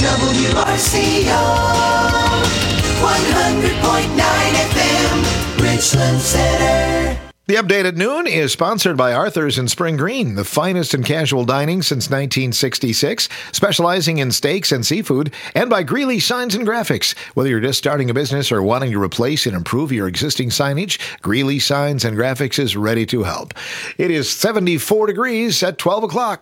WRCO 100.9 FM, Richland Center. The update at noon is sponsored by Arthur's in Spring Green, the finest in casual dining since 1966, specializing in steaks and seafood, and by Greeley Signs and Graphics. Whether you're just starting a business or wanting to replace and improve your existing signage, Greeley Signs and Graphics is ready to help. It is 74 degrees at 12 o'clock.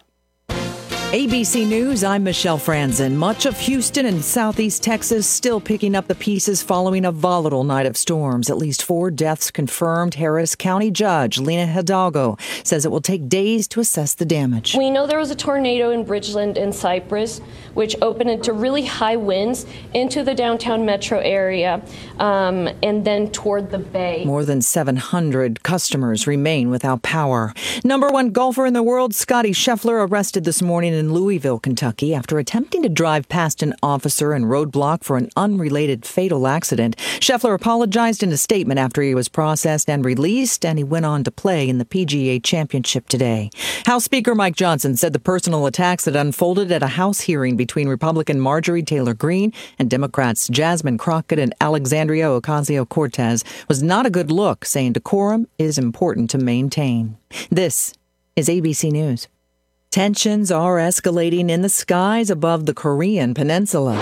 ABC News, I'm Michelle Franzen. Much of Houston and southeast Texas still picking up the pieces following a volatile night of storms. At least 4 deaths confirmed. Harris County Judge Lena Hidalgo says it will take days to assess the damage. We know there was a tornado in Bridgeland and Cypress, which opened into really high winds into the downtown metro area and then toward the bay. More than 700 customers remain without power. Number 1 golfer in the world, Scottie Scheffler, arrested this morning in Louisville, Kentucky, after attempting to drive past an officer and roadblock for an unrelated fatal accident. Scheffler apologized in a statement after he was processed and released, and he went on to play in the PGA Championship today. House Speaker Mike Johnson said the personal attacks that unfolded at a House hearing between Republican Marjorie Taylor Greene and Democrats Jasmine Crockett and Alexandria Ocasio-Cortez was not a good look, saying decorum is important to maintain. This is ABC News. Tensions are escalating in the skies above the Korean peninsula.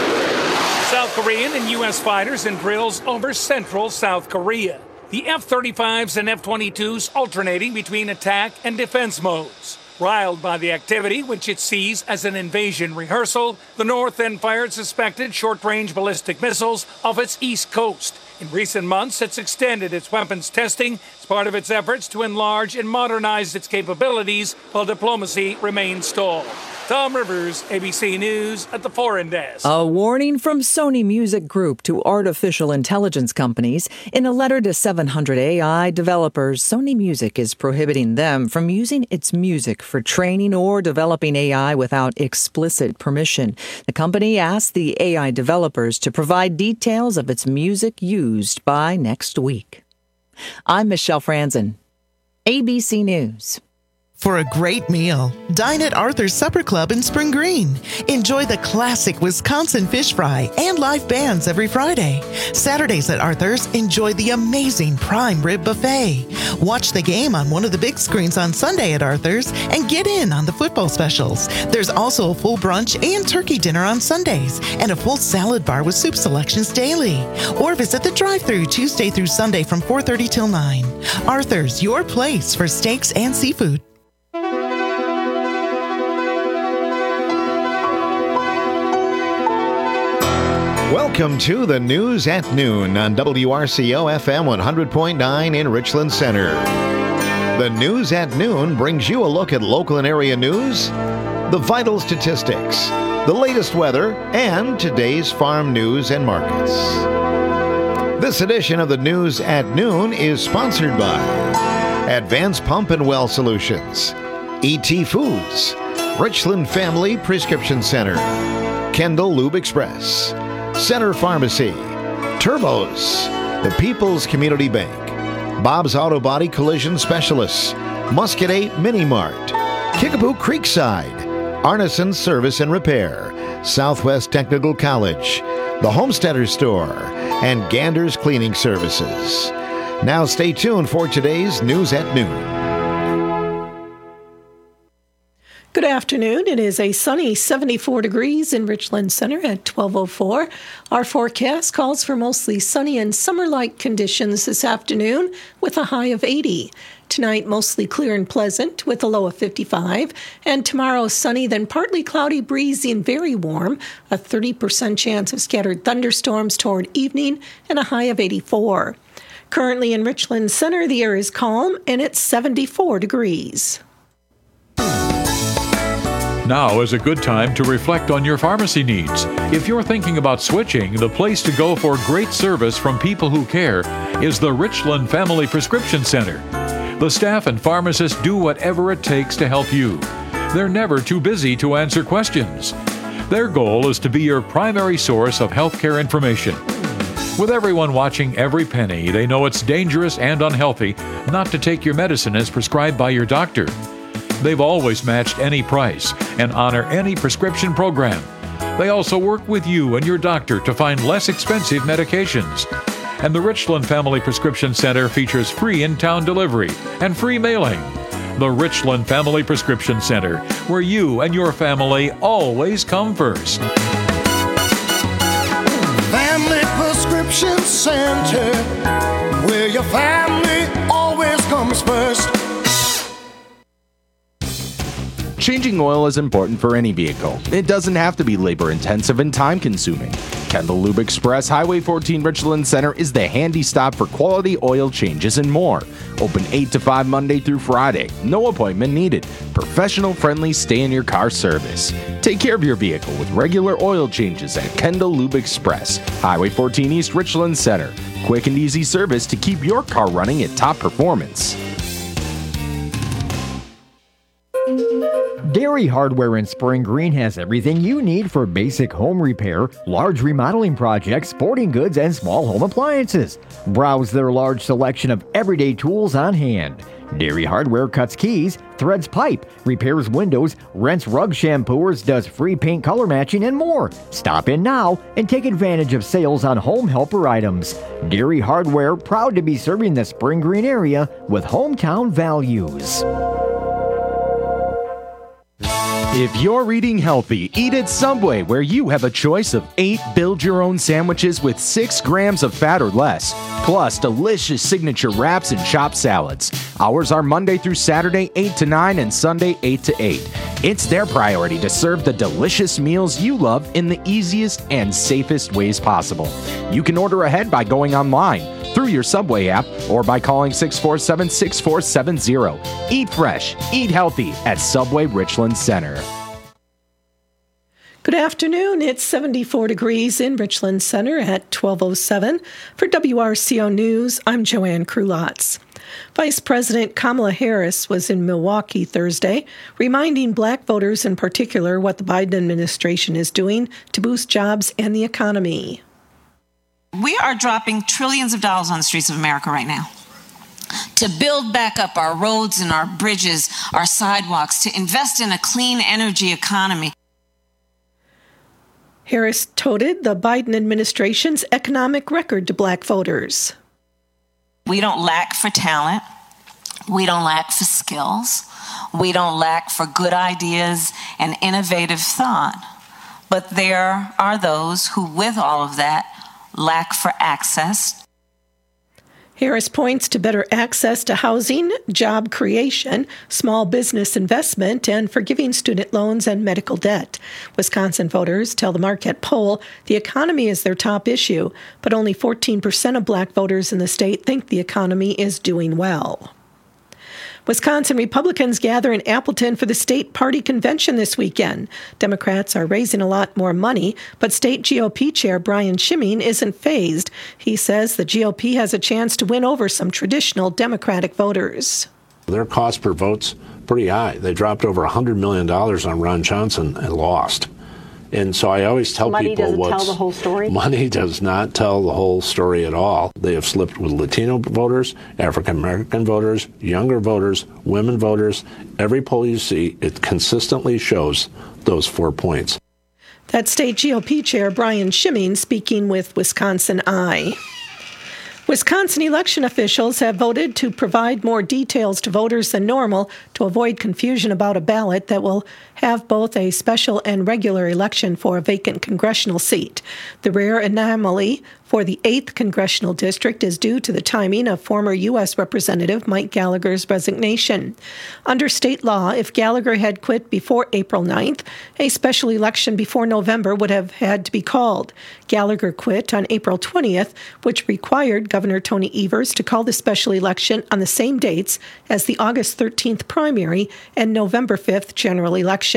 South Korean and U.S. fighters in drills over central South Korea. The F-35s and F-22s alternating between attack and defense modes. Riled by the activity, which it sees as an invasion rehearsal, the North then fired suspected short-range ballistic missiles off its east coast. In recent months, it's extended its weapons testing as part of its efforts to enlarge and modernize its capabilities while diplomacy remains stalled. Tom Rivers, ABC News at the Foreign Desk. A warning from Sony Music Group to artificial intelligence companies. In a letter to 700 AI developers, Sony Music is prohibiting them from using its music for training or developing AI without explicit permission. The company asked the AI developers to provide details of its music used by next week. I'm Michelle Franzen, ABC News. For a great meal, dine at Arthur's Supper Club in Spring Green. Enjoy the classic Wisconsin fish fry and live bands every Friday. Saturdays at Arthur's, enjoy the amazing prime rib buffet. Watch the game on one of the big screens on Sunday at Arthur's and get in on the football specials. There's also a full brunch and turkey dinner on Sundays and a full salad bar with soup selections daily. Or visit the drive-thru Tuesday through Sunday from 4:30 till 9. Arthur's, your place for steaks and seafood. Welcome to the News at Noon on WRCO FM 100.9 in Richland Center. The News at Noon brings you a look at local and area news, the vital statistics, the latest weather, and today's farm news and markets. This edition of the News at Noon is sponsored by Advanced Pump and Well Solutions, ET Foods, Richland Family Prescription Center, Kendall Lube Express, Center Pharmacy, Turbos, the People's Community Bank, Bob's Auto Body Collision Specialists, Muscadate Mini Mart, Kickapoo Creekside, Arneson Service and Repair, Southwest Technical College, the Homesteader Store, and Gander's Cleaning Services. Now stay tuned for today's News at Noon. Good afternoon. It is a sunny 74 degrees in Richland Center at 12:04. Our forecast calls for mostly sunny and summer-like conditions this afternoon with a high of 80. Tonight, mostly clear and pleasant with a low of 55. And tomorrow, sunny, then partly cloudy, breezy, and very warm. A 30% chance of scattered thunderstorms toward evening and a high of 84. Currently in Richland Center, the air is calm and it's 74 degrees. Now is a good time to reflect on your pharmacy needs. If you're thinking about switching, the place to go for great service from people who care is the Richland Family Prescription Center. The staff and pharmacists do whatever it takes to help you. They're never too busy to answer questions. Their goal is to be your primary source of healthcare information. With everyone watching every penny, they know it's dangerous and unhealthy not to take your medicine as prescribed by your doctor. They've always matched any price and honor any prescription program. They also work with you and your doctor to find less expensive medications. And the Richland Family Prescription Center features free in-town delivery and free mailing. The Richland Family Prescription Center, where you and your family always come first. Family Prescription Center, where your family always comes first. Changing oil is important for any vehicle. It doesn't have to be labor-intensive and time-consuming. Kendall Lube Express Highway 14 Richland Center is the handy stop for quality oil changes and more. Open 8 to 5 Monday through Friday. No appointment needed. Professional-friendly stay-in-your-car service. Take care of your vehicle with regular oil changes at Kendall Lube Express Highway 14 East Richland Center. Quick and easy service to keep your car running at top performance. Dairy Hardware in Spring Green has everything you need for basic home repair, large remodeling projects, sporting goods, and small home appliances. Browse their large selection of everyday tools on hand. Dairy Hardware cuts keys, threads pipe, repairs windows, rents rug shampooers, does free paint color matching, and more. Stop in now and take advantage of sales on home helper items. Dairy Hardware, proud to be serving the Spring Green area with hometown values. If you're eating healthy, eat at Subway, where you have a choice of 8 build-your-own sandwiches with 6 grams of fat or less, plus delicious signature wraps and chopped salads. Hours are Monday through Saturday, 8 to 9, and Sunday, 8 to 8. It's their priority to serve the delicious meals you love in the easiest and safest ways possible. You can order ahead by going online, through your Subway app, or by calling 647-6470. Eat fresh, eat healthy at Subway Richland Center. Good afternoon. It's 74 degrees in Richland Center at 12:07. For WRCO News, I'm Joanne Krulotz. Vice President Kamala Harris was in Milwaukee Thursday, reminding black voters in particular what the Biden administration is doing to boost jobs and the economy. We are dropping trillions of dollars on the streets of America right now to build back up our roads and our bridges, our sidewalks, to invest in a clean energy economy. Harris touted the Biden administration's economic record to black voters. We don't lack for talent. We don't lack for skills. We don't lack for good ideas and innovative thought. But there are those who, with all of that, lack for access. Harris points to better access to housing, job creation, small business investment, and forgiving student loans and medical debt. Wisconsin voters tell the Marquette poll the economy is their top issue, but only 14% of black voters in the state think the economy is doing well. Wisconsin Republicans gather in Appleton for the state party convention this weekend. Democrats are raising a lot more money, but state GOP chair Brian Schimming isn't fazed. He says the GOP has a chance to win over some traditional Democratic voters. Their cost per vote's pretty high. They dropped over $100 million on Ron Johnson and lost. And so I always tell people what's... Money doesn't tell the whole story? Money does not tell the whole story at all. They have slipped with Latino voters, African-American voters, younger voters, women voters. Every poll you see, it consistently shows those 4 points. That's state GOP chair Brian Schimming speaking with Wisconsin Eye. Wisconsin election officials have voted to provide more details to voters than normal to avoid confusion about a ballot that will have both a special and regular election for a vacant congressional seat. The rare anomaly for the 8th Congressional District is due to the timing of former U.S. Representative Mike Gallagher's resignation. Under state law, if Gallagher had quit before April 9th, a special election before November would have had to be called. Gallagher quit on April 20th, which required Governor Tony Evers to call the special election on the same dates as the August 13th primary and November 5th general election.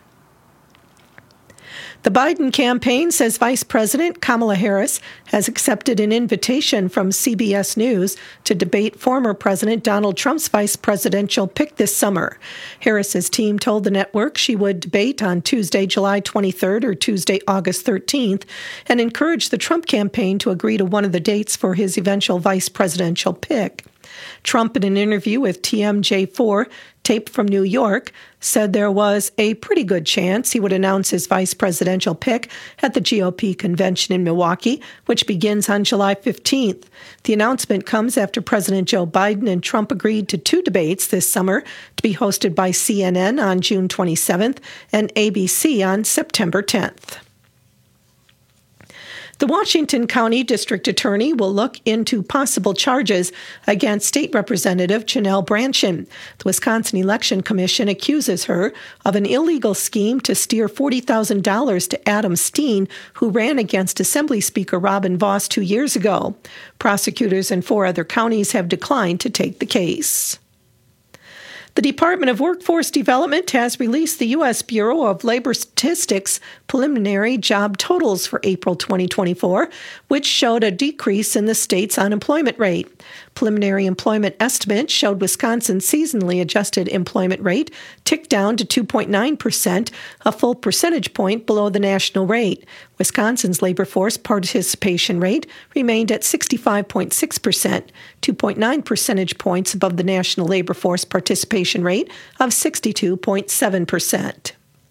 The Biden campaign says Vice President Kamala Harris has accepted an invitation from CBS News to debate former President Donald Trump's vice presidential pick this summer. Harris's team told the network she would debate on Tuesday, July 23rd or Tuesday, August 13th, and encouraged the Trump campaign to agree to one of the dates for his eventual vice presidential pick. Trump, in an interview with TMJ4, taped from New York, said there was a pretty good chance he would announce his vice presidential pick at the GOP convention in Milwaukee, which begins on July 15th. The announcement comes after President Joe Biden and Trump agreed to 2 debates this summer to be hosted by CNN on June 27th and ABC on September 10th. The Washington County District Attorney will look into possible charges against State Representative Janelle Brandtjen. The Wisconsin Election Commission accuses her of an illegal scheme to steer $40,000 to Adam Steen, who ran against Assembly Speaker Robin Vos 2 years ago. Prosecutors in 4 other counties have declined to take the case. The Department of Workforce Development has released the U.S. Bureau of Labor Statistics preliminary job totals for April 2024, which showed a decrease in the state's unemployment rate. Preliminary employment estimates showed Wisconsin's seasonally adjusted employment rate ticked down to 2.9%, a full percentage point below the national rate. Wisconsin's labor force participation rate remained at 65.6%, 2.9 percentage points above the national labor force participation rate of 62.7%.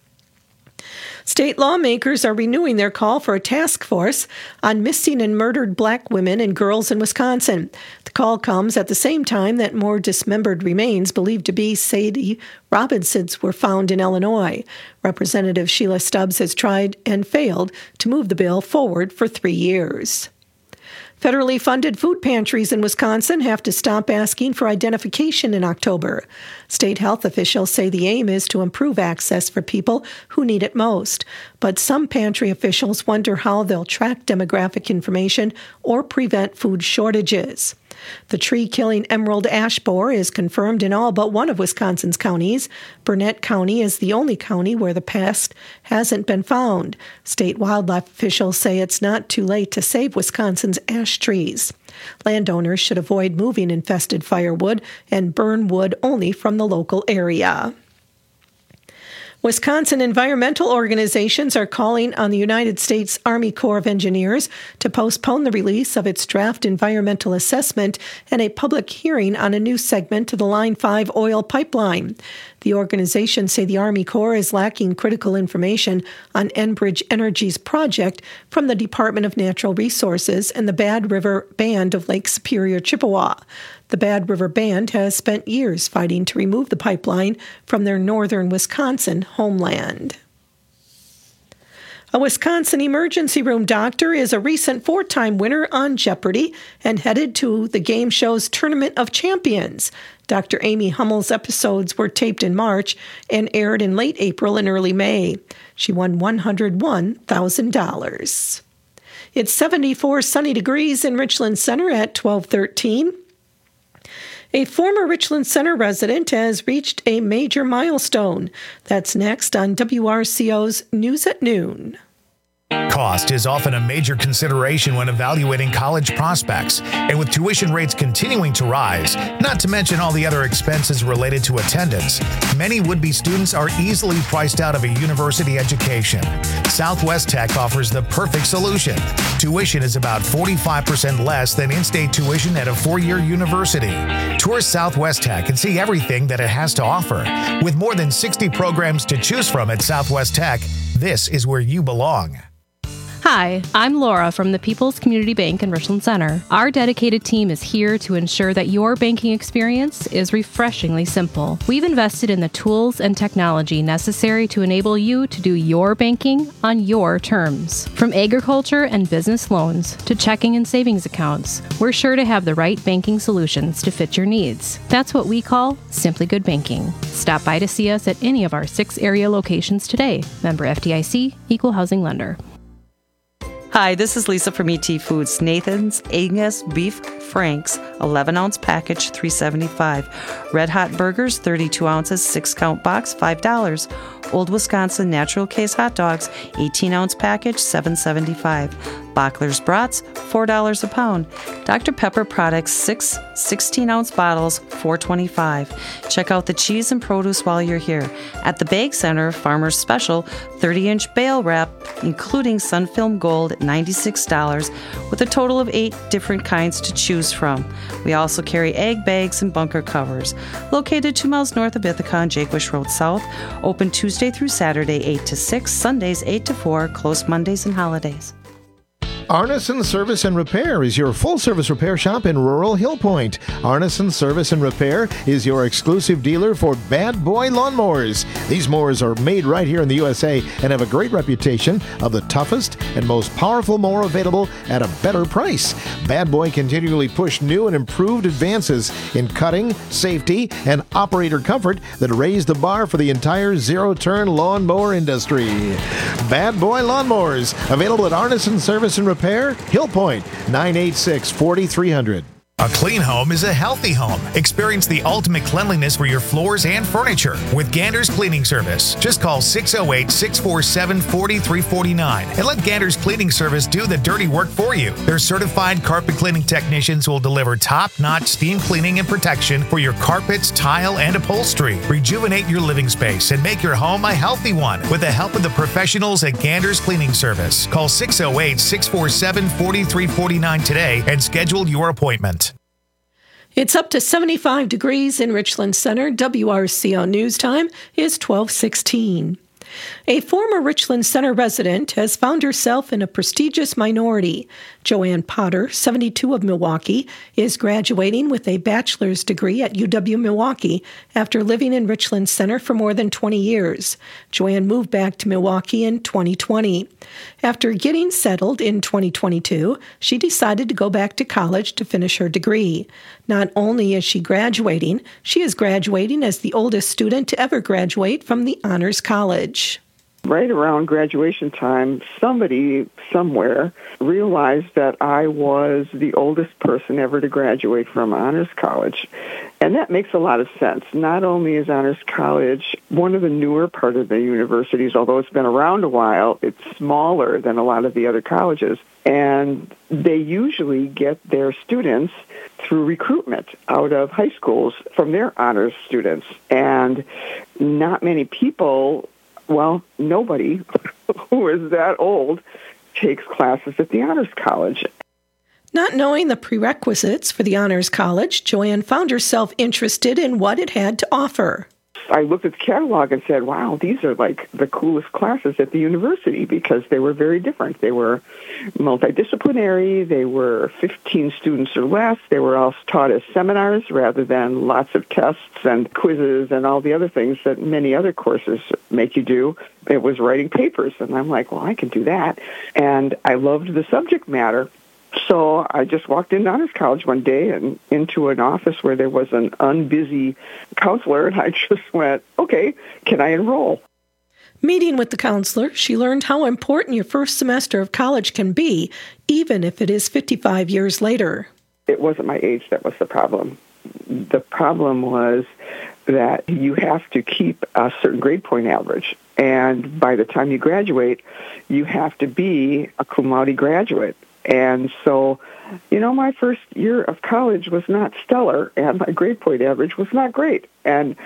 State lawmakers are renewing their call for a task force on missing and murdered black women and girls in Wisconsin. The call comes at the same time that more dismembered remains believed to be Sadie Robinson's were found in Illinois. Representative Sheila Stubbs has tried and failed to move the bill forward for 3 years. Federally funded food pantries in Wisconsin have to stop asking for identification in October. State health officials say the aim is to improve access for people who need it most. But some pantry officials wonder how they'll track demographic information or prevent food shortages. The tree-killing emerald ash borer is confirmed in all but one of Wisconsin's counties. Burnett County is the only county where the pest hasn't been found. State wildlife officials say it's not too late to save Wisconsin's ash trees. Landowners should avoid moving infested firewood and burn wood only from the local area. Wisconsin environmental organizations are calling on the United States Army Corps of Engineers to postpone the release of its draft environmental assessment and a public hearing on a new segment to the Line 5 oil pipeline. The organizations say the Army Corps is lacking critical information on Enbridge Energy's project from the Department of Natural Resources and the Bad River Band of Lake Superior, Chippewa. The Bad River Band has spent years fighting to remove the pipeline from their northern Wisconsin homeland. A Wisconsin emergency room doctor is a recent 4-time winner on Jeopardy and headed to the game show's Tournament of Champions. Dr. Amy Hummel's episodes were taped in March and aired in late April and early May. She won $101,000. It's 74 sunny degrees in Richland Center at 12:13. A former Richland Center resident has reached a major milestone. That's next on WRCO's News at Noon. Cost is often a major consideration when evaluating college prospects, and with tuition rates continuing to rise, not to mention all the other expenses related to attendance, many would-be students are easily priced out of a university education. Southwest Tech offers the perfect solution. Tuition is about 45% less than in-state tuition at a 4-year university. Tour Southwest Tech and see everything that it has to offer. With more than 60 programs to choose from at Southwest Tech, this is where you belong. Hi, I'm Laura from the People's Community Bank in Richland Center. Our dedicated team is here to ensure that your banking experience is refreshingly simple. We've invested in the tools and technology necessary to enable you to do your banking on your terms. From agriculture and business loans to checking and savings accounts, we're sure to have the right banking solutions to fit your needs. That's what we call Simply Good Banking. Stop by to see us at any of our 6 area locations today. Member FDIC, Equal Housing Lender. Hi, this is Lisa from ET Foods. Nathan's Angus Beef Franks, 11-ounce package, $3.75. Red Hot Burgers, 32 ounces, 6-count box, $5. Old Wisconsin Natural Case Hot Dogs, 18-ounce package, $7.75. Bachler's Brats, $4 a pound. Dr. Pepper products, 6 16-ounce bottles, $4.25. Check out the cheese and produce while you're here. At the Bag Center, Farmer's Special, 30-inch bale wrap, including Sunfilm Gold at $96, with a total of 8 different kinds to choose from. We also carry egg bags and bunker covers. Located 2 miles north of Ithaca on Jakewish Road South. Open Tuesday through Saturday, 8 to 6, Sundays, 8 to 4, closed Mondays and holidays. Arneson Service and Repair is your full-service repair shop in rural Hill Point. Arneson Service and Repair is your exclusive dealer for Bad Boy lawnmowers. These mowers are made right here in the USA and have a great reputation of the toughest and most powerful mower available at a better price. Bad Boy continually push new and improved advances in cutting, safety, and operator comfort that raise the bar for the entire zero-turn lawnmower industry. Bad Boy lawnmowers, available at Arneson Service and Repair, Hill Point, 986-4300. A clean home is a healthy home. Experience the ultimate cleanliness for your floors and furniture with Gander's Cleaning Service. Just call 608-647-4349 and let Gander's Cleaning Service do the dirty work for you. Their certified carpet cleaning technicians will deliver top-notch steam cleaning and protection for your carpets, tile, and upholstery. Rejuvenate your living space and make your home a healthy one with the help of the professionals at Gander's Cleaning Service. Call 608-647-4349 today and schedule your appointment. It's up to 75 degrees in Richland Center. WRCO News Time is 12:16. A former Richland Center resident has found herself in a prestigious minority. Joanne Potter, 72 of Milwaukee, is graduating with a bachelor's degree at UW-Milwaukee after living in Richland Center for more than 20 years. Joanne moved back to Milwaukee in 2020. After getting settled in 2022, she decided to go back to college to finish her degree. Not only is she graduating, she is graduating as the oldest student to ever graduate from the Honors College. Right around graduation time, somebody somewhere realized that I was the oldest person ever to graduate from Honors College. And that makes a lot of sense. Not only is Honors College one of the newer part of the universities, although it's been around a while, it's smaller than a lot of the other colleges. And they usually get their students through recruitment out of high schools from their honors students. And not many people, well, nobody who is that old takes classes at the Honors College. Not knowing the prerequisites for the Honors College, Joanne found herself interested in what it had to offer. I looked at the catalog and said, wow, these are like the coolest classes at the university because they were very different. They were multidisciplinary. They were 15 students or less. They were all taught as seminars rather than lots of tests and quizzes and all the other things that many other courses make you do. It was writing papers. And I'm like, well, I can do that. And I loved the subject matter. So I just walked into Honors College one day and into an office where there was an unbusy counselor, and I just went, okay, can I enroll? Meeting with the counselor, she learned how important your first semester of college can be, even if it is 55 years later. It wasn't my age that was the problem. The problem was that you have to keep a certain grade point average. And by the time you graduate, you have to be a cum laude graduate. And so, my first year of college was not stellar, and my grade point average was not great. And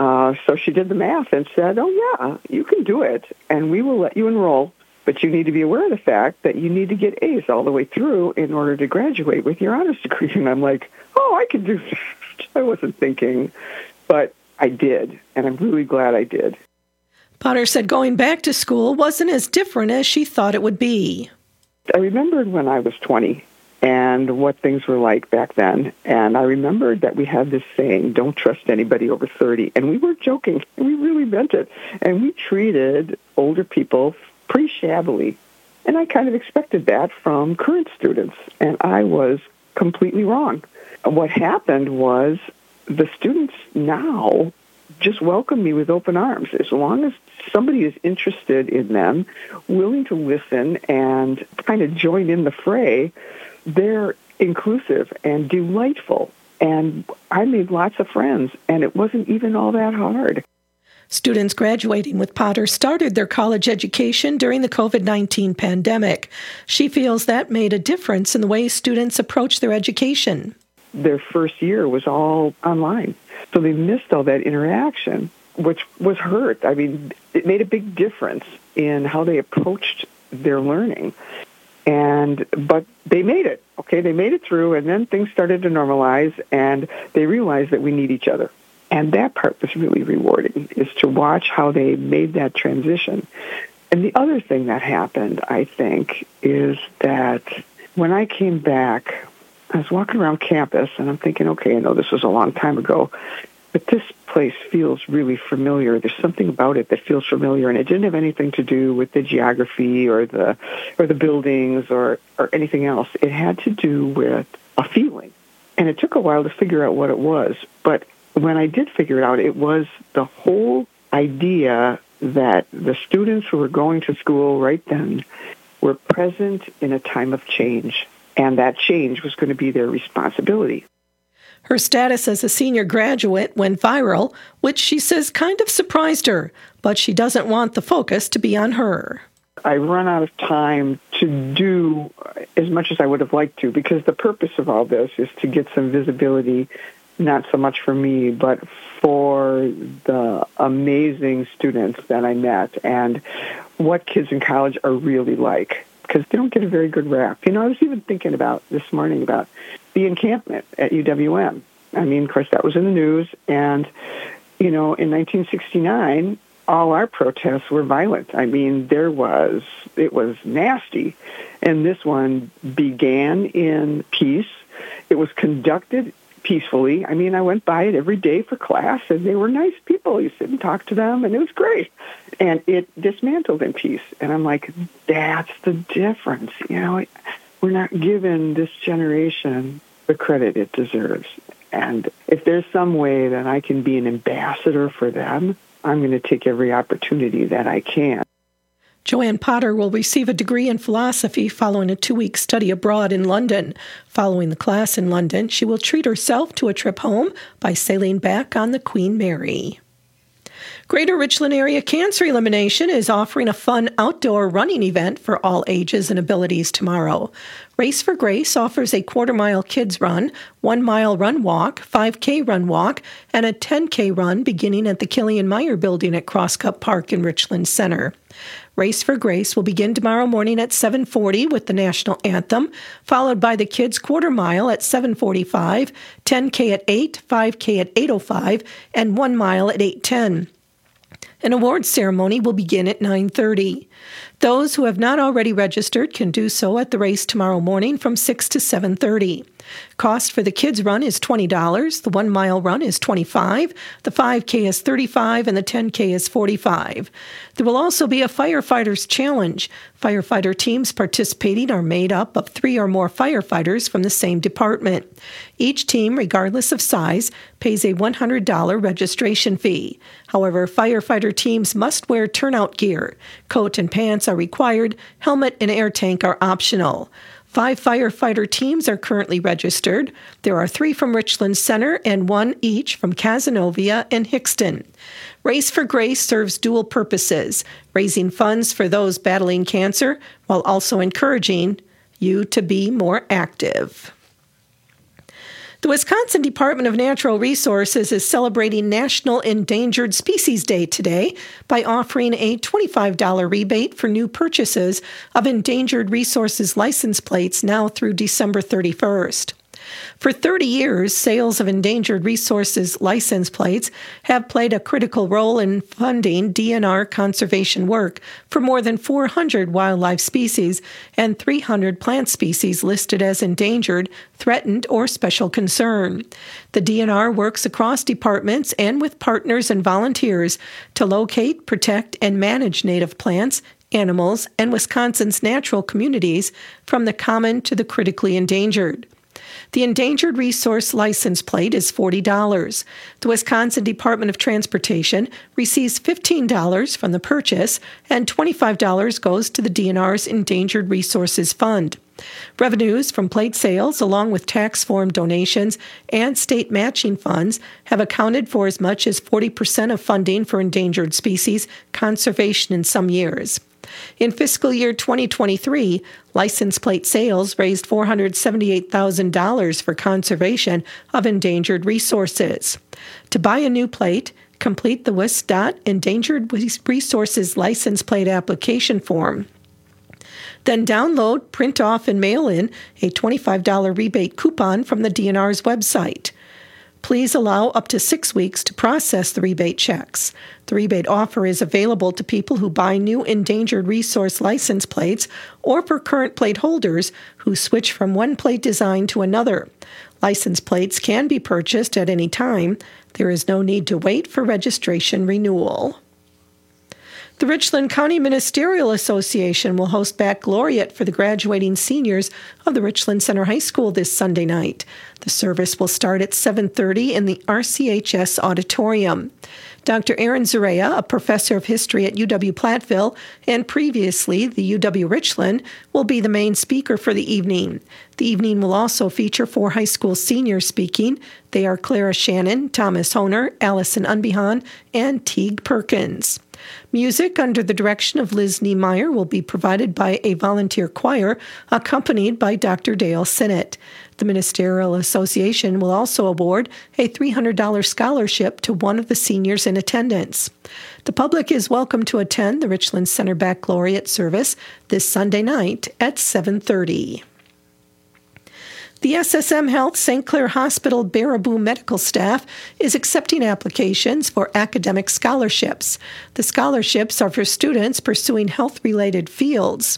so she did the math and said, oh, yeah, you can do it, and we will let you enroll. But you need to be aware of the fact that you need to get A's all the way through in order to graduate with your honors degree. And I'm like, oh, I can do that. I wasn't thinking, but I did, and I'm really glad I did. Potter said going back to school wasn't as different as she thought it would be. I remembered when I was 20 and what things were like back then. And I remembered that we had this saying, don't trust anybody over 30. And we weren't joking. We really meant it. And we treated older people pretty shabbily. And I kind of expected that from current students. And I was completely wrong. What happened was the students now just welcome me with open arms. As long as somebody is interested in them, willing to listen and kind of join in the fray, they're inclusive and delightful. And I made lots of friends, and it wasn't even all that hard. Students graduating with Potter started their college education during the COVID-19 pandemic. She feels that made a difference in the way students approach their education. Their first year was all online, so they missed all that interaction, which was hurt. I mean, it made a big difference in how they approached their learning. But they made it, okay? They made it through, and then things started to normalize, and they realized that we need each other. And that part was really rewarding, is to watch how they made that transition. And the other thing that happened, I think, is that when I came back, I was walking around campus, and I'm thinking, okay, I know this was a long time ago, but this place feels really familiar. There's something about it that feels familiar, and it didn't have anything to do with the geography or the buildings or anything else. It had to do with a feeling, and it took a while to figure out what it was. But when I did figure it out, it was the whole idea that the students who were going to school right then were present in a time of change, and that change was going to be their responsibility. Her status as a senior graduate went viral, which she says kind of surprised her, but she doesn't want the focus to be on her. I run out of time to do as much as I would have liked to, because the purpose of all this is to get some visibility, not so much for me, but for the amazing students that I met and what kids in college are really like, because they don't get a very good rap. You know, I was even thinking about this morning about the encampment at UWM. I mean, of course, that was in the news. And, you know, in 1969, all our protests were violent. I mean, it was nasty. And this one began in peace. It was conducted peacefully. I mean, I went by it every day for class, and they were nice people. You sit and talk to them, and it was great. And it dismantled in peace. And I'm like, that's the difference. You know, we're not giving this generation the credit it deserves. And if there's some way that I can be an ambassador for them, I'm going to take every opportunity that I can. Joanne Potter will receive a degree in philosophy following a 2-week study abroad in London. Following the class in London, she will treat herself to a trip home by sailing back on the Queen Mary. Greater Richland Area Cancer Elimination is offering a fun outdoor running event for all ages and abilities tomorrow. Race for Grace offers a quarter-mile kids run, 1-mile run-walk, 5K run-walk, and a 10K run beginning at the Killian Meyer Building at Crosscup Park in Richland Center. Race for Grace will begin tomorrow morning at 7:40 with the national anthem, followed by the kids' quarter mile at 7:45, 10K at 8, 5K at 8:05, and 1 mile at 8:10. An awards ceremony will begin at 9:30. Those who have not already registered can do so at the race tomorrow morning from 6 to 7:30. Cost for the kids' run is $20, the 1-mile run is $25, the 5K is $35, and the 10K is $45. There will also be a Firefighters Challenge. Firefighter teams participating are made up of 3 or more firefighters from the same department. Each team, regardless of size, pays a $100 registration fee. However, firefighter teams must wear turnout gear. Coat and pants are required, helmet and air tank are optional. 5 firefighter teams are currently registered. There are 3 from Richland Center and 1 each from Cazenovia and Hickston. Race for Grace serves dual purposes, raising funds for those battling cancer while also encouraging you to be more active. The Wisconsin Department of Natural Resources is celebrating National Endangered Species Day today by offering a $25 rebate for new purchases of endangered resources license plates now through December 31st. For 30 years, sales of endangered resources license plates have played a critical role in funding DNR conservation work for more than 400 wildlife species and 300 plant species listed as endangered, threatened, or special concern. The DNR works across departments and with partners and volunteers to locate, protect, and manage native plants, animals, and Wisconsin's natural communities from the common to the critically endangered. The endangered resource license plate is $40. The Wisconsin Department of Transportation receives $15 from the purchase, and $25 goes to the DNR's Endangered Resources Fund. Revenues from plate sales, along with tax form donations and state matching funds, have accounted for as much as 40% of funding for endangered species conservation in some years. In fiscal year 2023, license plate sales raised $478,000 for conservation of endangered resources. To buy a new plate, complete the WSDOT Endangered Resources License Plate Application Form. Then download, print off, and mail in a $25 rebate coupon from the DNR's website. Please allow up to 6 weeks to process the rebate checks. The rebate offer is available to people who buy new endangered resource license plates or for current plate holders who switch from one plate design to another. License plates can be purchased at any time. There is no need to wait for registration renewal. The Richland County Ministerial Association will host Baccalaureate for the graduating seniors of the Richland Center High School this Sunday night. The service will start at 7:30 in the RCHS auditorium. Dr. Aaron Zarea, a professor of history at UW-Platteville and previously the UW-Richland, will be the main speaker for the evening. The evening will also feature 4 high school seniors speaking. They are Clara Shannon, Thomas Honer, Allison Unbehan, and Teague Perkins. Music under the direction of Liz Niemeyer will be provided by a volunteer choir accompanied by Dr. Dale Sinnott. The Ministerial Association will also award a $300 scholarship to one of the seniors in attendance. The public is welcome to attend the Richland Center Baccalaureate service this Sunday night at 7:30. The SSM Health St. Clair Hospital Baraboo medical staff is accepting applications for academic scholarships. The scholarships are for students pursuing health-related fields.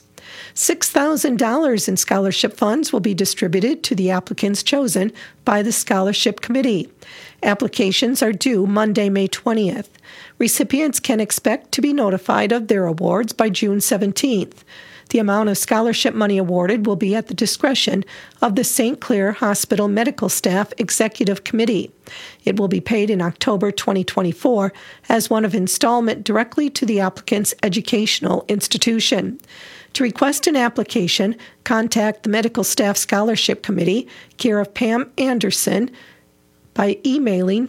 $6,000 in scholarship funds will be distributed to the applicants chosen by the scholarship committee. Applications are due Monday, May 20th. Recipients can expect to be notified of their awards by June 17th. The amount of scholarship money awarded will be at the discretion of the St. Clair Hospital Medical Staff Executive Committee. It will be paid in October 2024 as one of installment directly to the applicant's educational institution. To request an application, contact the Medical Staff Scholarship Committee, care of Pam Anderson, by emailing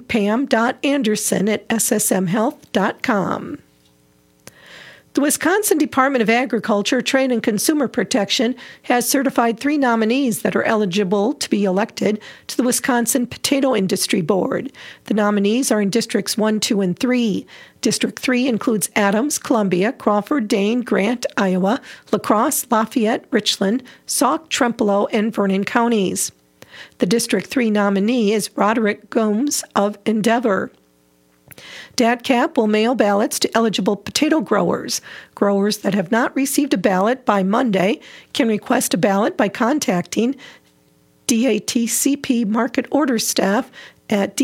pam.anderson@ssmhealth.com. The Wisconsin Department of Agriculture, Trade, and Consumer Protection has certified 3 nominees that are eligible to be elected to the Wisconsin Potato Industry Board. The nominees are in Districts 1, 2, and 3. District 3 includes Adams, Columbia, Crawford, Dane, Grant, Iowa, La Crosse, Lafayette, Richland, Sauk, Trempealeau, and Vernon counties. The District 3 nominee is Roderick Gomes of Endeavor. DATCAP will mail ballots to eligible potato growers. Growers that have not received a ballot by Monday can request a ballot by contacting DATCP Market Orders staff at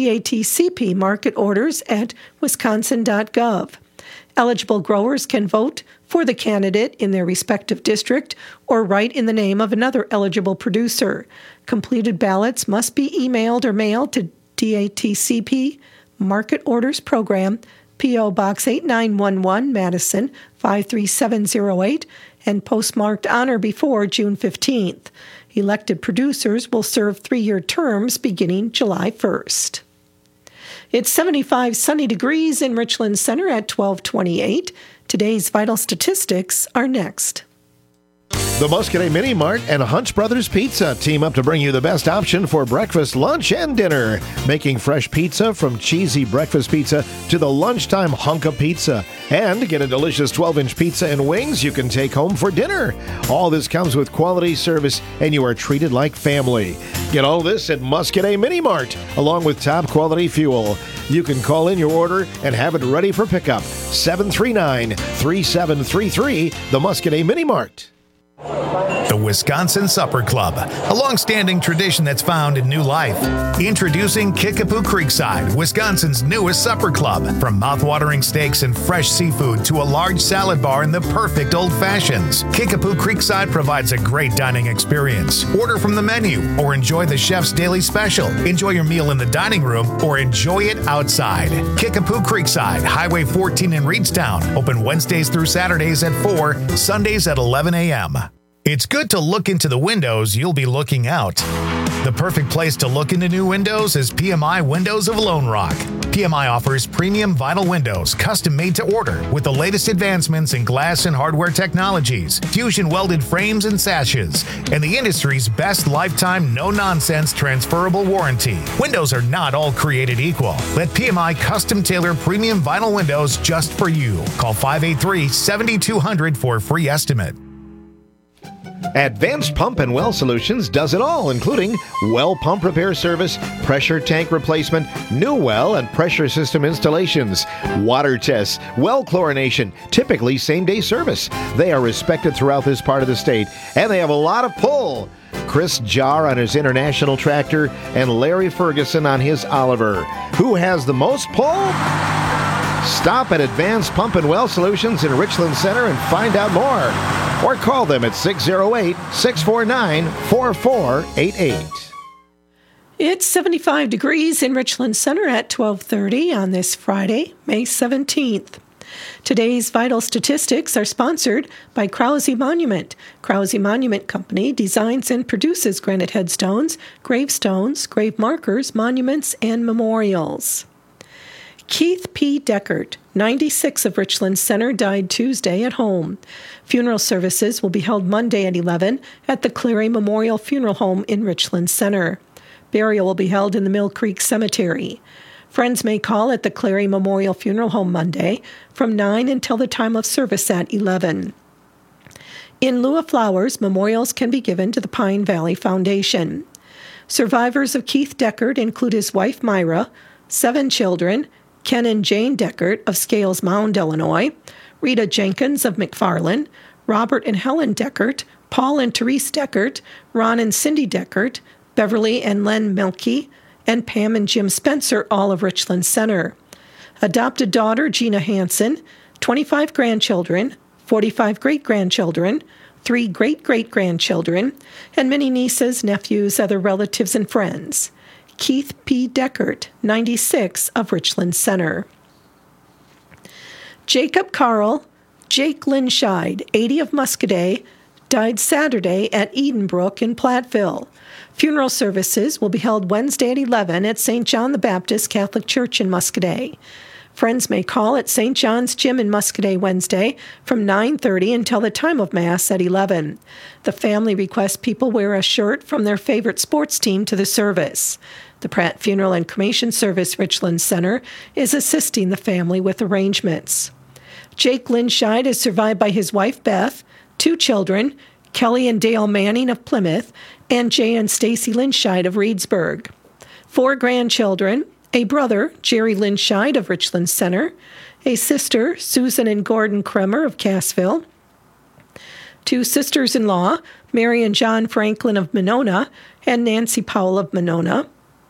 datcpmarketorders@wisconsin.gov. Eligible growers can vote for the candidate in their respective district or write in the name of another eligible producer. Completed ballots must be emailed or mailed to DATCP Market Orders Program, P.O. Box 8911, Madison 53708, and postmarked on or before June 15th. Elected producers will serve 3-year terms beginning July 1st. It's 75 sunny degrees in Richland Center at 1228. Today's vital statistics are next. The Muscadet Mini Mart and Hunt's Brothers Pizza team up to bring you the best option for breakfast, lunch, and dinner. Making fresh pizza from cheesy breakfast pizza to the lunchtime hunk of pizza. And get a delicious 12-inch pizza and wings you can take home for dinner. All this comes with quality service, and you are treated like family. Get all this at Muscadet Mini Mart, along with top quality fuel. You can call in your order and have it ready for pickup. 739-3733, the Muscadet Mini Mart. The Wisconsin Supper Club, a long-standing tradition that's found in new life. Introducing Kickapoo Creekside, Wisconsin's newest supper club. From mouth-watering steaks and fresh seafood to a large salad bar and the perfect old fashions, Kickapoo Creekside provides a great dining experience. Order from the menu or enjoy the chef's daily special. Enjoy your meal in the dining room or enjoy it outside. Kickapoo Creekside, Highway 14 in Reedstown. Open Wednesdays through Saturdays at 4, Sundays at 11 a.m. It's good to look into the windows you'll be looking out. The perfect place to look into new windows is PMI Windows of Lone Rock. PMI offers premium vinyl windows, custom made to order, with the latest advancements in glass and hardware technologies, fusion welded frames and sashes, and the industry's best lifetime no-nonsense transferable warranty. Windows are not all created equal. Let PMI custom tailor premium vinyl windows just for you. Call 583-7200 for a free estimate. Advanced Pump and Well Solutions does it all, including well pump repair service, pressure tank replacement, new well and pressure system installations, water tests, well chlorination, typically same-day service. They are respected throughout this part of the state, and they have a lot of pull. Chris Jar on his International tractor and Larry Ferguson on his Oliver. Who has the most pull? Stop at Advanced Pump and Well Solutions in Richland Center and find out more. Or call them at 608-649-4488. It's 75 degrees in Richland Center at 12:30 on this Friday, May 17th. Today's vital statistics are sponsored by Krause Monument. Krause Monument Company designs and produces granite headstones, gravestones, grave markers, monuments, and memorials. Keith P. Deckert, 96 of Richland Center, died Tuesday at home. Funeral services will be held Monday at 11 at the Cleary Memorial Funeral Home in Richland Center. Burial will be held in the Mill Creek Cemetery. Friends may call at the Cleary Memorial Funeral Home Monday from 9 until the time of service at 11. In lieu of flowers, memorials can be given to the Pine Valley Foundation. Survivors of Keith Deckert include his wife Myra, 7 children, Ken and Jane Deckert of Scales Mound, Illinois, Rita Jenkins of McFarland, Robert and Helen Deckert, Paul and Therese Deckert, Ron and Cindy Deckert, Beverly and Len Melke, and Pam and Jim Spencer, all of Richland Center. Adopted daughter Gina Hansen, 25 grandchildren, 45 great-grandchildren, 3 great-great-grandchildren, and many nieces, nephews, other relatives, and friends. Keith P. Deckert, 96 of Richland Center. Jacob Carl, Jake Linscheid, 80 of Muscadet, died Saturday at Edenbrook in Platteville. Funeral services will be held Wednesday at 11 at St. John the Baptist Catholic Church in Muscadet. Friends may call at St. John's Gym in Muscadet Wednesday from 9:30 until the time of Mass at 11. The family requests people wear a shirt from their favorite sports team to the service. The Pratt Funeral and Cremation Service Richland Center is assisting the family with arrangements. Jake Linscheid is survived by his wife Beth, 2 children, Kelly and Dale Manning of Plymouth, and Jay and Stacy Linscheid of Reedsburg. 4 grandchildren, a brother, Jerry Linscheid of Richland Center, a sister, Susan and Gordon Kremer of Cassville, 2 sisters-in-law, Mary and John Franklin of Monona and Nancy Powell of Monona,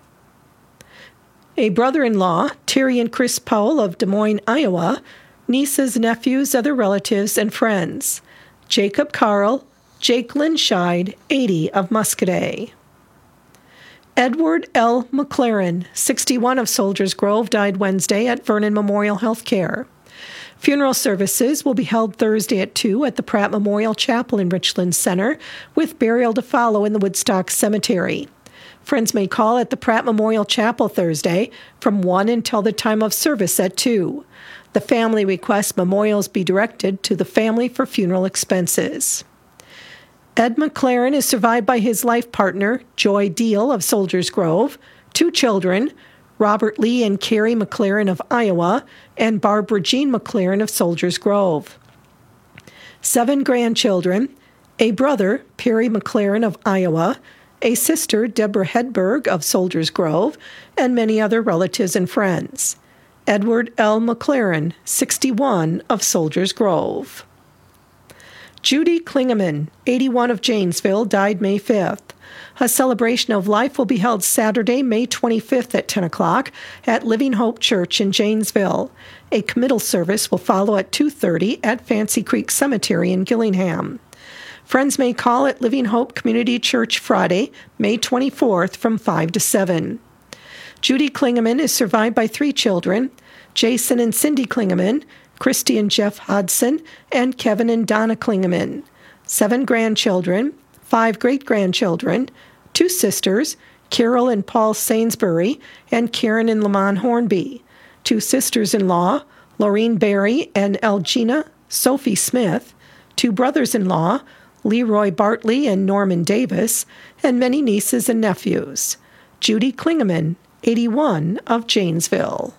a brother-in-law, Terry and Chris Powell of Des Moines, Iowa, nieces, nephews, other relatives, and friends. Jacob Carl, Jake Linscheid, 80 of Muscadet. Edward L. McLaren, 61 of Soldiers Grove, died Wednesday at Vernon Memorial Healthcare. Funeral services will be held Thursday at 2 at the Pratt Memorial Chapel in Richland Center, with burial to follow in the Woodstock Cemetery. Friends may call at the Pratt Memorial Chapel Thursday from 1 until the time of service at 2. The family requests memorials be directed to the family for funeral expenses. Ed McLaren is survived by his life partner, Joy Deal of Soldiers Grove, 2 children, Robert Lee and Carrie McLaren of Iowa, and Barbara Jean McLaren of Soldiers Grove. 7 grandchildren, a brother, Perry McLaren of Iowa, a sister, Deborah Hedberg of Soldiers Grove, and many other relatives and friends. Edward L. McLaren, 61 of Soldiers Grove. Judy Klingeman, 81 of Janesville, died May 5th. A celebration of life will be held Saturday, May 25th at 10 o'clock at Living Hope Church in Janesville. A committal service will follow at 2:30 at Fancy Creek Cemetery in Gillingham. Friends may call at Living Hope Community Church Friday, May 24th from 5 to 7. Judy Klingeman is survived by 3 children, Jason and Cindy Klingeman, Christy and Jeff Hodson, and Kevin and Donna Klingeman. 7 grandchildren, 5 great-grandchildren, 2 sisters, Carol and Paul Sainsbury, and Karen and Lamont Hornby, 2 sisters-in-law, Laureen Berry and Elgina Sophie Smith, 2 brothers-in-law, Leroy Bartley and Norman Davis, and many nieces and nephews. Judy Klingeman, 81, of Janesville.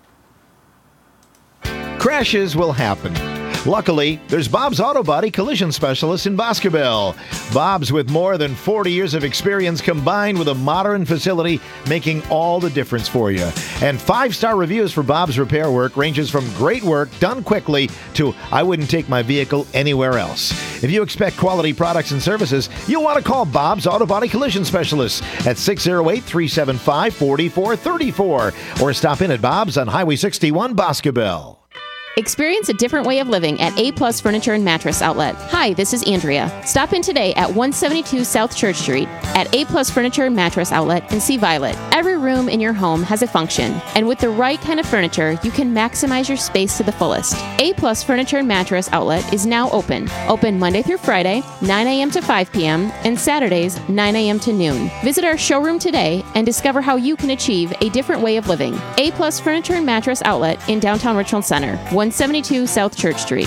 Crashes will happen. Luckily, there's Bob's Auto Body Collision Specialist in Boscobel. Bob's, with more than 40 years of experience combined with a modern facility, making all the difference for you. And 5-star reviews for Bob's repair work ranges from great work done quickly to I wouldn't take my vehicle anywhere else. If you expect quality products and services, you'll want to call Bob's Auto Body Collision Specialist at 608-375-4434 or stop in at Bob's on Highway 61, Boscobel. Experience a different way of living at A Plus Furniture and Mattress Outlet. Hi, this is Andrea. Stop in today at 172 South Church Street at A Plus Furniture and Mattress Outlet and see Violet. Every room in your home has a function, and with the right kind of furniture, you can maximize your space to the fullest. A Plus Furniture and Mattress Outlet is now open. Open Monday through Friday, 9 a.m. to 5 p.m., and Saturdays, 9 a.m. to noon. Visit our showroom today and discover how you can achieve a different way of living. A Plus Furniture and Mattress Outlet in downtown Richland Center, 172 South Church Street.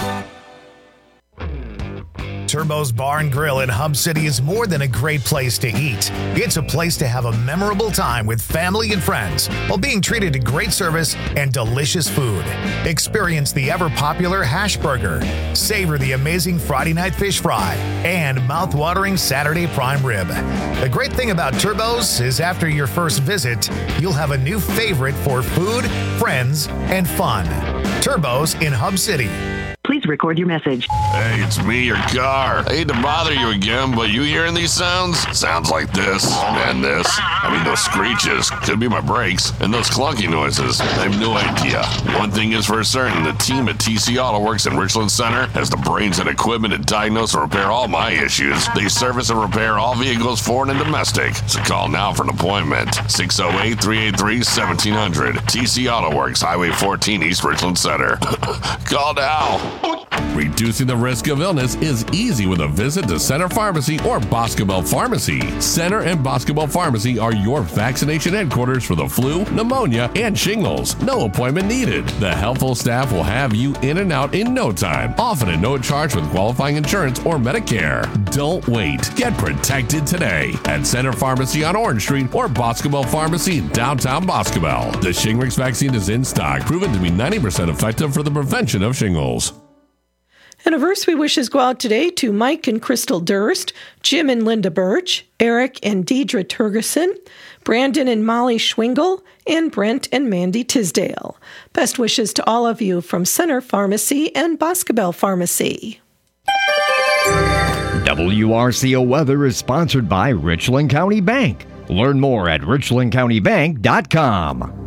Turbo's Bar and Grill in Hub City is more than a great place to eat. It's a place to have a memorable time with family and friends while being treated to great service and delicious food. Experience the ever-popular hash burger, savor the amazing Friday night fish fry, and mouth-watering Saturday prime rib. The great thing about Turbo's is after your first visit, you'll have a new favorite for food, friends, and fun. Turbo's in Hub City. Please record your message. Hey, it's me, your car. I hate to bother you again, but you hearing these sounds? Sounds like this and this. I mean, those screeches. Could be my brakes. And those clunky noises. I have no idea. One thing is for certain, the team at TC Auto Works in Richland Center has the brains and equipment to diagnose and repair all my issues. They service and repair all vehicles, foreign and domestic. So call now for an appointment. 608-383-1700. TC Auto Works, Highway 14, East Richland Center. Call now. Reducing the risk of illness is easy with a visit to Center Pharmacy or Boscobel Pharmacy. Center and Boscobel Pharmacy are your vaccination headquarters for the flu, pneumonia, and shingles. No appointment needed. The helpful staff will have you in and out in no time, often at no charge with qualifying insurance or Medicare. Don't wait. Get protected today at Center Pharmacy on Orange Street or Boscobel Pharmacy in downtown Boscobel. The Shingrix vaccine is in stock, proven to be 90% effective for the prevention of shingles. Anniversary wishes go out today to Mike and Crystal Durst, Jim and Linda Birch, Eric and Deidre Turgeson, Brandon and Molly Schwingle, and Brent and Mandy Tisdale. Best wishes to all of you from Center Pharmacy and Boscobel Pharmacy. WRCO Weather is sponsored by Richland County Bank. Learn more at richlandcountybank.com.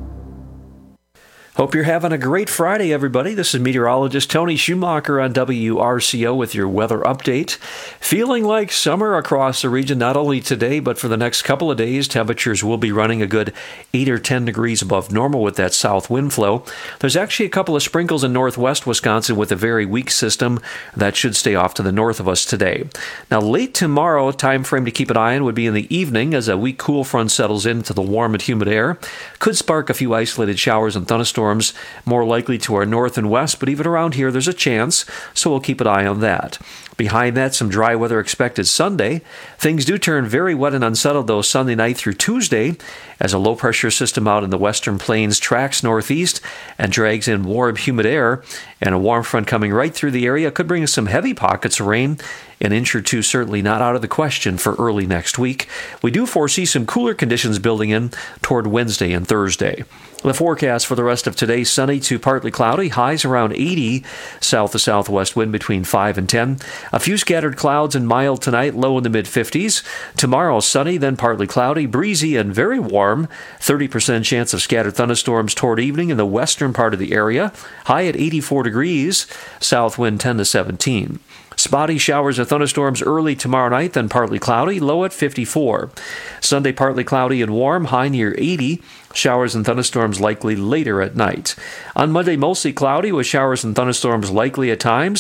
Hope you're having a great Friday, everybody. This is meteorologist Tony Schumacher on WRCO with your weather update. Feeling like summer across the region, not only today, but for the next couple of days. Temperatures will be running a good 8 or 10 degrees above normal with that south wind flow. There's actually a couple of sprinkles in northwest Wisconsin with a very weak system that should stay off to the north of us today. Now, late tomorrow, time frame to keep an eye on would be in the evening as a weak cool front settles into the warm and humid air. Could spark a few isolated showers and thunderstorms, more likely to our north and west, but even around here there's a chance, so we'll keep an eye on that. Behind that, some dry weather expected Sunday. Things do turn very wet and unsettled, though, Sunday night through Tuesday, as a low-pressure system out in the western plains tracks northeast and drags in warm, humid air, and a warm front coming right through the area could bring us some heavy pockets of rain. An inch or two certainly not out of the question for early next week. We do foresee some cooler conditions building in toward Wednesday and Thursday. The forecast for the rest of today, sunny to partly cloudy, highs around 80, south to southwest wind between 5 and 10. A few scattered clouds and mild tonight, low in the mid-50s. Tomorrow, sunny, then partly cloudy, breezy, and very warm. 30% chance of scattered thunderstorms toward evening in the western part of the area. High at 84 degrees, south wind 10 to 17. Spotty showers and thunderstorms early tomorrow night, then partly cloudy, low at 54. Sunday, partly cloudy and warm, high near 80. Showers and thunderstorms likely later at night. On Monday, mostly cloudy with showers and thunderstorms likely at times.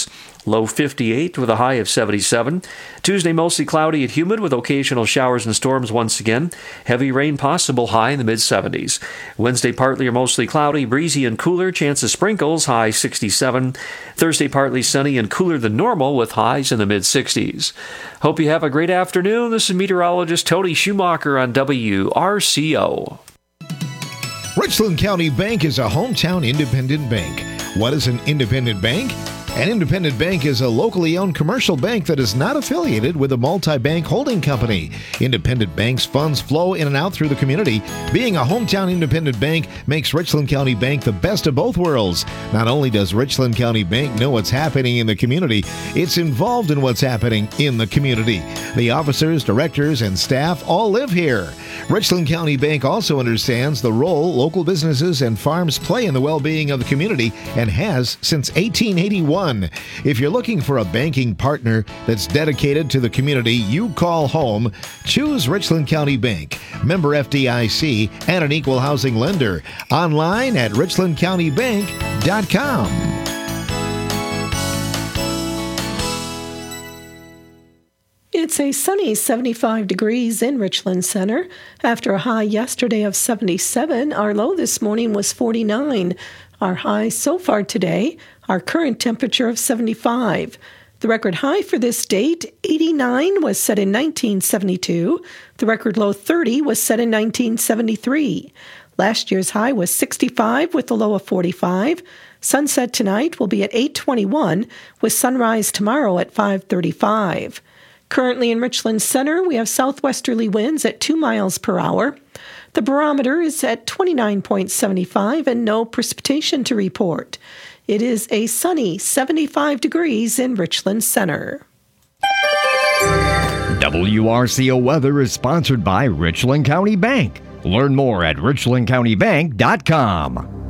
low 58 with a high of 77. Tuesday, mostly cloudy and humid with occasional showers and storms once again. Heavy rain possible, high in the mid-70s. Wednesday, partly or mostly cloudy, breezy and cooler, chance of sprinkles, high 67. Thursday, partly sunny and cooler than normal with highs in the mid-60s. Hope you have a great afternoon. This is meteorologist Tony Schumacher on WRCO. Richland County Bank is a hometown independent bank. What is an independent bank? An independent bank is a locally owned commercial bank that is not affiliated with a multi-bank holding company. Independent banks' funds flow in and out through the community. Being a hometown independent bank makes Richland County Bank the best of both worlds. Not only does Richland County Bank know what's happening in the community, it's involved in what's happening in the community. The officers, directors, and staff all live here. Richland County Bank also understands the role local businesses and farms play in the well-being of the community and has since 1881. If you're looking for a banking partner that's dedicated to the community you call home, choose Richland County Bank, member FDIC, and an equal housing lender. Online at richlandcountybank.com. It's a sunny 75 degrees in Richland Center. After a high yesterday of 77, our low this morning was 49. Our high so far today, our current temperature of 75. The record high for this date, 89, was set in 1972. The record low, 30, was set in 1973. Last year's high was 65 with the low of 45. Sunset tonight will be at 8:21 with sunrise tomorrow at 5:35. Currently in Richland Center, we have southwesterly winds at 2 miles per hour. The barometer is at 29.75 and no precipitation to report. It is a sunny 75 degrees in Richland Center. WRCO weather is sponsored by Richland County Bank. Learn more at richlandcountybank.com.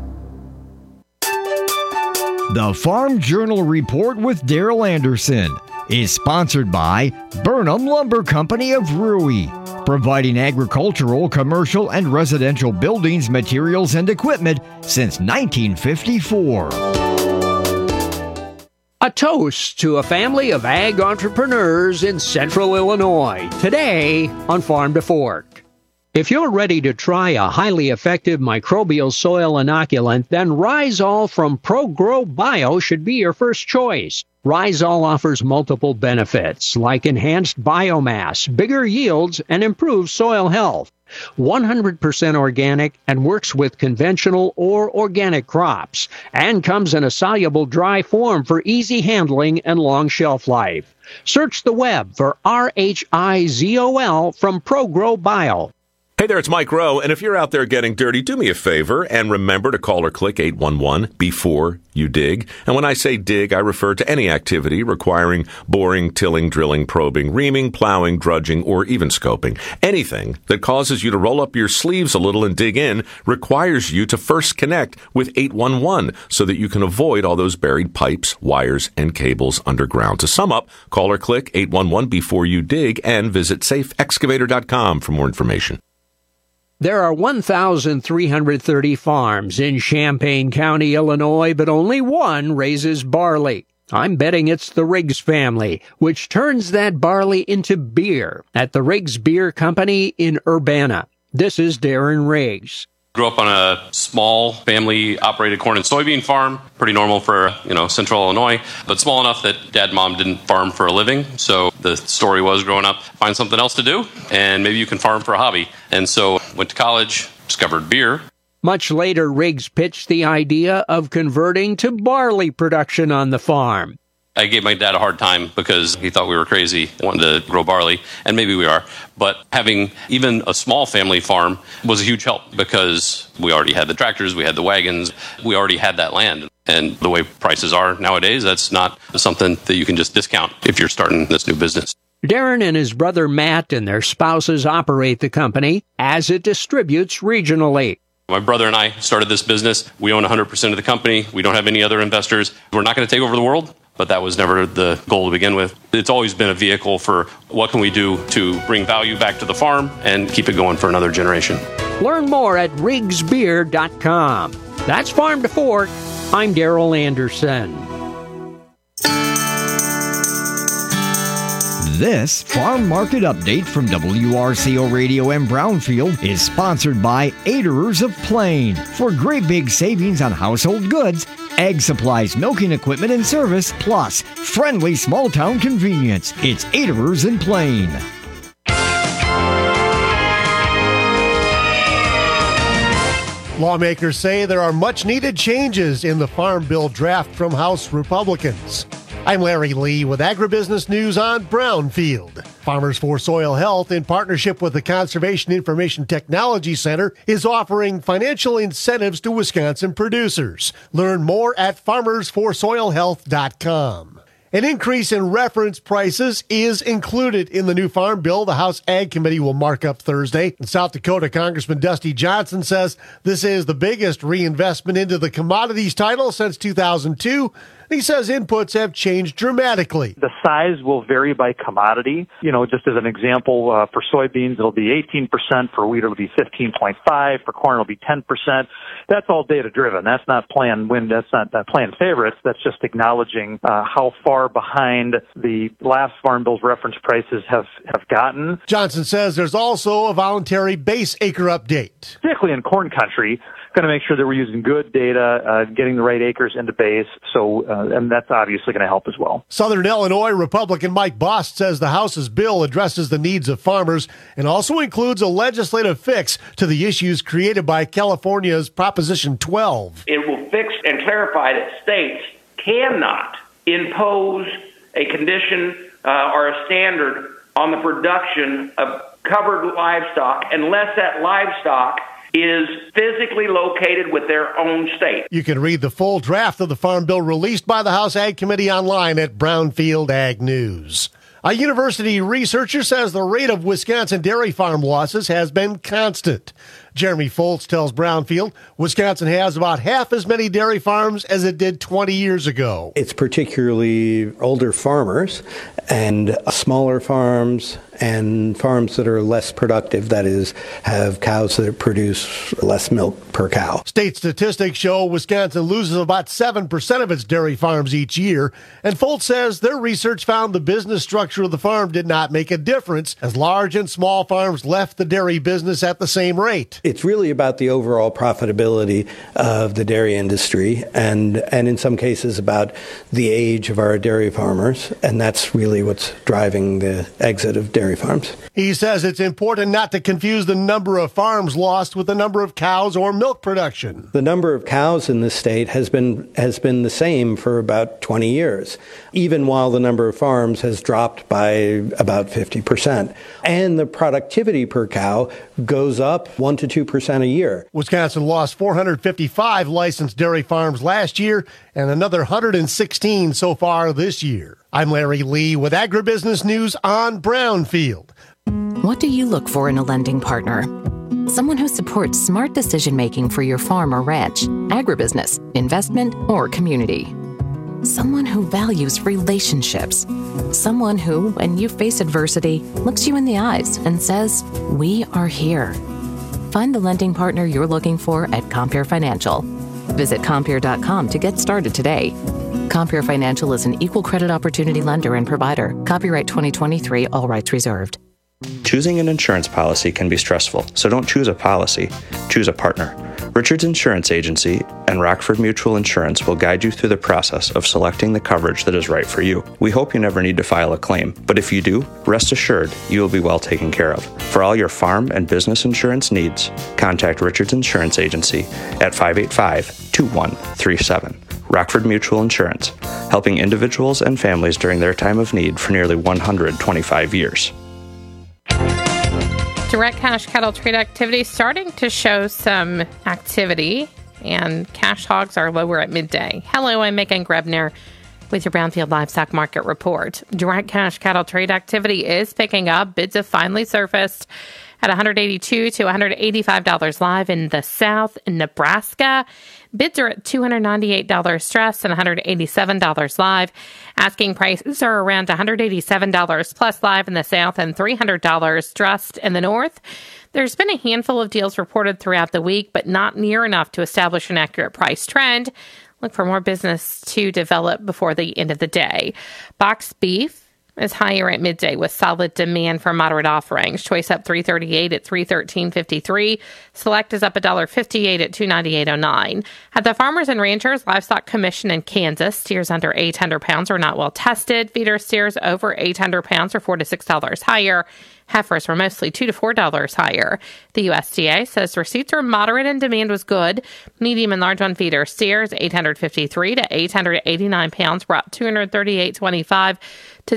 The Farm Journal Report with Daryl Anderson is sponsored by Burnham Lumber Company of Rui, providing agricultural, commercial, and residential buildings, materials, and equipment since 1954. A toast to a family of ag entrepreneurs in central Illinois, today on Farm to Fork. If you're ready to try a highly effective microbial soil inoculant, then Rhizol from ProGrow Bio should be your first choice. Rhizol offers multiple benefits like enhanced biomass, bigger yields, and improved soil health. 100% organic and works with conventional or organic crops, and comes in a soluble dry form for easy handling and long shelf life. Search the web for RHIZOL from ProGrow Bio. Hey there, it's Mike Rowe, and if you're out there getting dirty, do me a favor and remember to call or click 811 before you dig. And when I say dig, I refer to any activity requiring boring, tilling, drilling, probing, reaming, plowing, drudging, or even scoping. Anything that causes you to roll up your sleeves a little and dig in requires you to first connect with 811 so that you can avoid all those buried pipes, wires, and cables underground. To sum up, call or click 811 before you dig and visit safeexcavator.com for more information. There are 1,330 farms in Champaign County, Illinois, but only one raises barley. I'm betting it's the Riggs family, which turns that barley into beer at the Riggs Beer Company in Urbana. This is Darren Riggs. Grew up on a small family-operated corn and soybean farm, pretty normal for, central Illinois, but small enough that dad and mom didn't farm for a living. So the story was growing up, find something else to do, and maybe you can farm for a hobby. And so went to college, discovered beer. Much later, Riggs pitched the idea of converting to barley production on the farm. I gave my dad a hard time because he thought we were crazy, wanted to grow barley, and maybe we are. But having even a small family farm was a huge help because we already had the tractors, we had the wagons, we already had that land. And the way prices are nowadays, that's not something that you can just discount if you're starting this new business. Darren and his brother Matt and their spouses operate the company as it distributes regionally. My brother and I started this business. We own 100% of the company. We don't have any other investors. We're not going to take over the world. But that was never the goal to begin with. It's always been a vehicle for what can we do to bring value back to the farm and keep it going for another generation. Learn more at riggsbeer.com. That's Farm to Fork. I'm Daryl Anderson. This Farm Market Update from WRCO Radio and Brownfield is sponsored by Aderers of Plain. For great big savings on household goods, egg supplies, milking equipment, and service, plus friendly small-town convenience. It's Aderers in Plain. Lawmakers say there are much-needed changes in the Farm Bill draft from House Republicans. I'm Larry Lee with Agribusiness News on Brownfield. Farmers for Soil Health, in partnership with the Conservation Information Technology Center, is offering financial incentives to Wisconsin producers. Learn more at farmersforsoilhealth.com. An increase in reference prices is included in the new Farm Bill the House Ag Committee will mark up Thursday. In South Dakota, Congressman Dusty Johnson says this is the biggest reinvestment into the commodities title since 2002. He says inputs have changed dramatically. The size will vary by commodity. Just as an example, for soybeans, it'll be 18%. For wheat, it'll be 15.5%. For corn, it'll be 10%. That's all data-driven. That's not planned win. That's not planned favorites. That's just acknowledging how far behind the last Farm Bill's reference prices have gotten. Johnson says there's also a voluntary base acre update. Particularly in corn country, going to make sure that we're using good data, getting the right acres into base, and that's obviously going to help as well. Southern Illinois Republican Mike Bost says the House's bill addresses the needs of farmers and also includes a legislative fix to the issues created by California's Proposition 12. It will fix and clarify that states cannot impose a condition or a standard on the production of covered livestock unless that livestock is physically located with their own state. You can read the full draft of the Farm Bill released by the House Ag Committee online at Brownfield Ag News. A university researcher says the rate of Wisconsin dairy farm losses has been constant. Jeremy Foltz tells Brownfield Wisconsin has about half as many dairy farms as it did 20 years ago. It's particularly older farmers and smaller farms and farms that are less productive, that is, have cows that produce less milk per cow. State statistics show Wisconsin loses about 7% of its dairy farms each year, and Foltz says their research found the business structure of the farm did not make a difference as large and small farms left the dairy business at the same rate. It's really about the overall profitability of the dairy industry and in some cases about the age of our dairy farmers, and that's really what's driving the exit of dairy farms. He says it's important not to confuse the number of farms lost with the number of cows or milk production. The number of cows in this state has been the same for about 20 years, even while the number of farms has dropped by about 50%. And the productivity per cow goes up 1 to 2% a year. Wisconsin lost 455 licensed dairy farms last year and another 116 so far this year. I'm Larry Lee with Agribusiness News on Brownfield. What do you look for in a lending partner? Someone who supports smart decision-making for your farm or ranch, agribusiness, investment, or community. Someone who values relationships. Someone who, when you face adversity, looks you in the eyes and says, "We are here." Find the lending partner you're looking for at Compeer Financial. Visit Compeer.com to get started today. Compeer Financial is an equal credit opportunity lender and provider. Copyright 2023, all rights reserved. Choosing an insurance policy can be stressful, so don't choose a policy, choose a partner. Richards Insurance Agency and Rockford Mutual Insurance will guide you through the process of selecting the coverage that is right for you. We hope you never need to file a claim, but if you do, rest assured you will be well taken care of. For all your farm and business insurance needs, contact Richards Insurance Agency at 585-2137. Rockford Mutual Insurance, helping individuals and families during their time of need for nearly 125 years. Direct cash cattle trade activity starting to show some activity, and cash hogs are lower at midday. Hello, I'm Megan Grebner with your Brownfield Livestock Market Report. Direct cash cattle trade activity is picking up. Bids have finally surfaced at $182 to $185 live in the South. In Nebraska, bids are at $298 stress and $187 live. Asking prices are around $187 plus live in the South and $300 stressed in the North. There's been a handful of deals reported throughout the week, but not near enough to establish an accurate price trend. Look for more business to develop before the end of the day. Boxed beef is higher at midday with solid demand for moderate offerings. Choice up $3.38 at $313.53. Select is up $1.58 at $298.09. At the Farmers and Ranchers Livestock Commission in Kansas, steers under 800 pounds are not well tested. Feeder steers over 800 pounds are $4 to $6 higher. Heifers were mostly $2 to $4 higher. The USDA says receipts were moderate and demand was good. Medium and large one feeder steers 853 to 889 pounds were up $238.25 to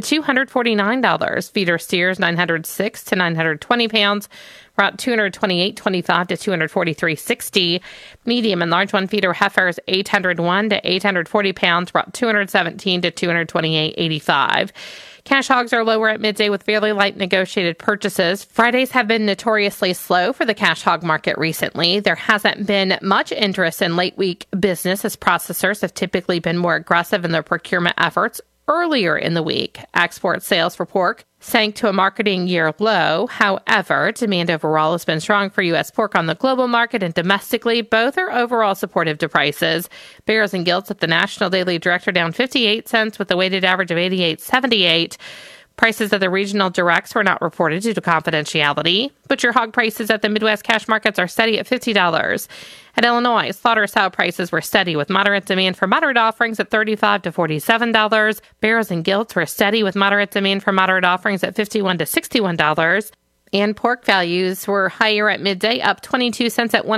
$249. Feeder steers 906 to 920 pounds were up $228.25 to $243.60. Medium and large one feeder heifers 801 to 840 pounds were up $217 to $228.85. Cash hogs are lower at midday with fairly light negotiated purchases. Fridays have been notoriously slow for the cash hog market recently. There hasn't been much interest in late week business as processors have typically been more aggressive in their procurement efforts earlier in the week. Export sales for pork sank to a marketing year low. However, demand overall has been strong for U.S. pork on the global market and domestically. Both are overall supportive to prices. Barrows and Gilts at the National Daily Director down 58 cents with a weighted average of 88.78. Prices at the regional directs were not reported due to confidentiality. Butcher hog prices at the Midwest cash markets are steady at $50. At Illinois, slaughter sow prices were steady with moderate demand for moderate offerings at $35 to $47. Barrows and Gilts were steady with moderate demand for moderate offerings at $51 to $61. And pork values were higher at midday, up 22 cents at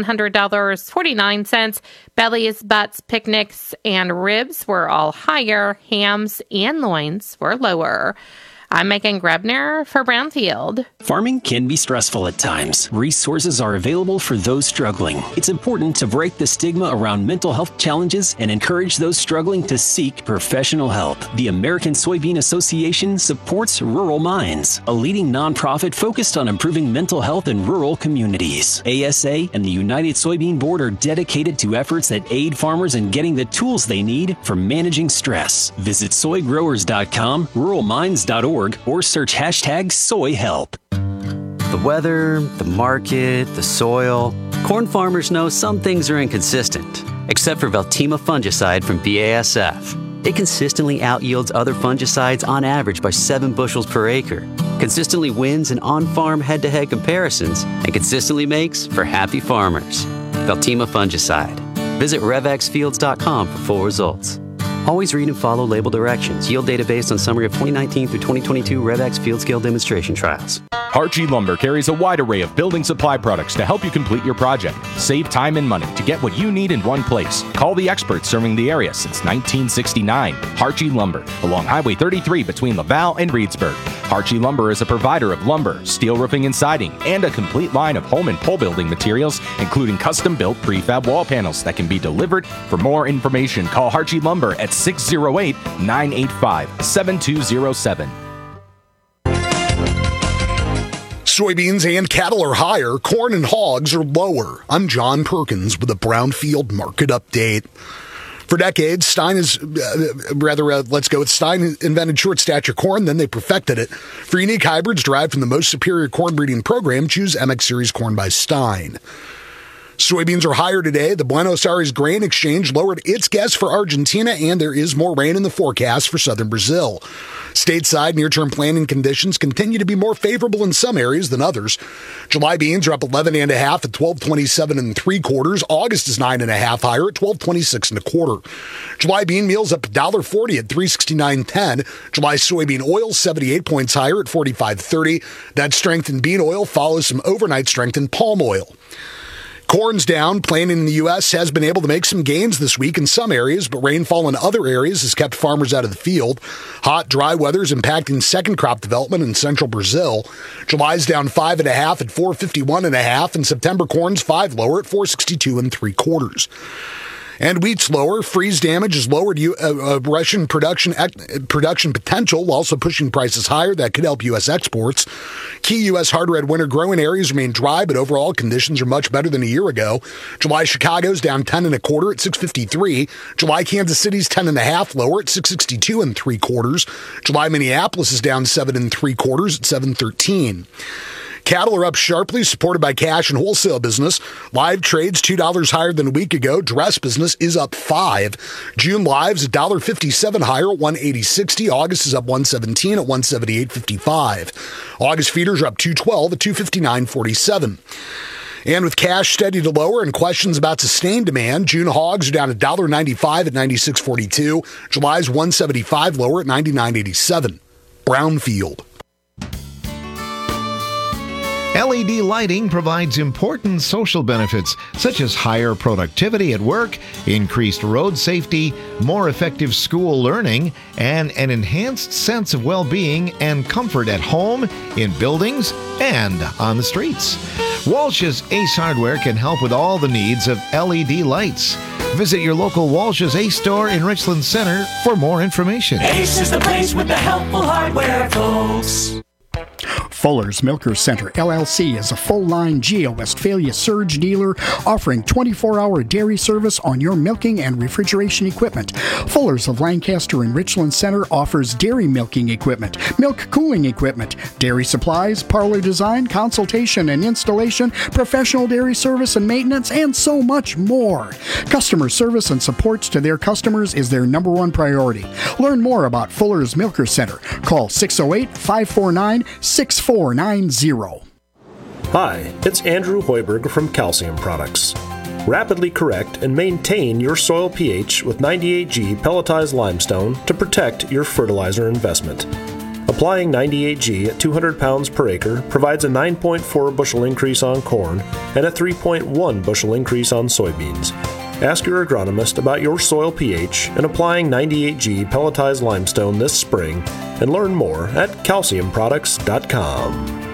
$100.49. Bellies, butts, picnics, and ribs were all higher. Hams and loins were lower. I'm Megan Grebner for Brownfield. Farming can be stressful at times. Resources are available for those struggling. It's important to break the stigma around mental health challenges and encourage those struggling to seek professional help. The American Soybean Association supports Rural Minds, a leading nonprofit focused on improving mental health in rural communities. ASA and the United Soybean Board are dedicated to efforts that aid farmers in getting the tools they need for managing stress. Visit soygrowers.com, ruralminds.org, or search #SoyHelp. The weather, the market, the soil. Corn farmers know some things are inconsistent, except for Veltima fungicide from BASF. It consistently outyields other fungicides on average by 7 bushels per acre, consistently wins in on-farm head-to-head comparisons, and consistently makes for happy farmers. Veltima fungicide. Visit RevXFields.com for full results. Always read and follow label directions. Yield data based on summary of 2019 through 2022 RevX Field Scale Demonstration Trials. Harchie Lumber carries a wide array of building supply products to help you complete your project. Save time and money to get what you need in one place. Call the experts serving the area since 1969. Harchie Lumber, along Highway 33 between Laval and Reedsburg. Harchie Lumber is a provider of lumber, steel roofing and siding, and a complete line of home and pole building materials, including custom-built prefab wall panels that can be delivered. For more information, call Harchie Lumber at 608-985-7207. Soybeans and cattle are higher, corn and hogs are lower. I'm John Perkins with a Brownfield Market Update. For decades, Stein invented short stature corn, then they perfected it. For unique hybrids derived from the most superior corn breeding program, choose MX Series corn by Stein. Soybeans are higher today. The Buenos Aires Grain Exchange lowered its guess for Argentina, and there is more rain in the forecast for southern Brazil. Stateside near-term planting conditions continue to be more favorable in some areas than others. July beans are up 11.5 at 12.27 3/4. August is 9.5 higher at 12.26 1/4. July bean meal's up $1.40 at 369.10. July soybean oil 78 points higher at 45.30. That strength in bean oil follows some overnight strength in palm oil. Corn's down. Planting in the U.S. has been able to make some gains this week in some areas, but rainfall in other areas has kept farmers out of the field. Hot, dry weather is impacting second crop development in central Brazil. July's down 5.5 at 451.5, and September corn's 5 lower at 462 3/4. And wheat's lower. Freeze damage has lowered Russian production potential, also pushing prices higher. That could help U.S. exports. Key U.S. hard red winter growing areas remain dry, but overall conditions are much better than a year ago. July Chicago's down 10 1/4 at 653. July Kansas City's 10.5 lower at 662 3/4. July Minneapolis is down 7 3/4 at 713. Cattle are up sharply, supported by cash and wholesale business. Live trades $2 higher than a week ago. Dress business is up 5. June lives $1.57 higher at 180.60. August is up 117 at 178.55. August feeders are up 212 at 259.47. And with cash steady to lower and questions about sustained demand, June hogs are down $1.95 at 96.42. July's 175 lower at 99.87. Brownfield. LED lighting provides important social benefits, such as higher productivity at work, increased road safety, more effective school learning, and an enhanced sense of well-being and comfort at home, in buildings, and on the streets. Walsh's Ace Hardware can help with all the needs of LED lights. Visit your local Walsh's Ace store in Richland Center for more information. Ace is the place with the helpful hardware, folks. Fuller's Milker Center, LLC is a full-line GEO Westphalia surge dealer offering 24-hour dairy service on your milking and refrigeration equipment. Fuller's of Lancaster and Richland Center offers dairy milking equipment, milk cooling equipment, dairy supplies, parlor design, consultation and installation, professional dairy service and maintenance, and so much more. Customer service and support to their customers is their number one priority. Learn more about Fuller's Milker Center. Call 608-549-6490. Hi, it's Andrew Hoiberg from Calcium Products. Rapidly correct and maintain your soil pH with 98G pelletized limestone to protect your fertilizer investment. Applying 98G at 200 pounds per acre provides a 9.4 bushel increase on corn and a 3.1 bushel increase on soybeans. Ask your agronomist about your soil pH and applying 98G pelletized limestone this spring, and learn more at calciumproducts.com.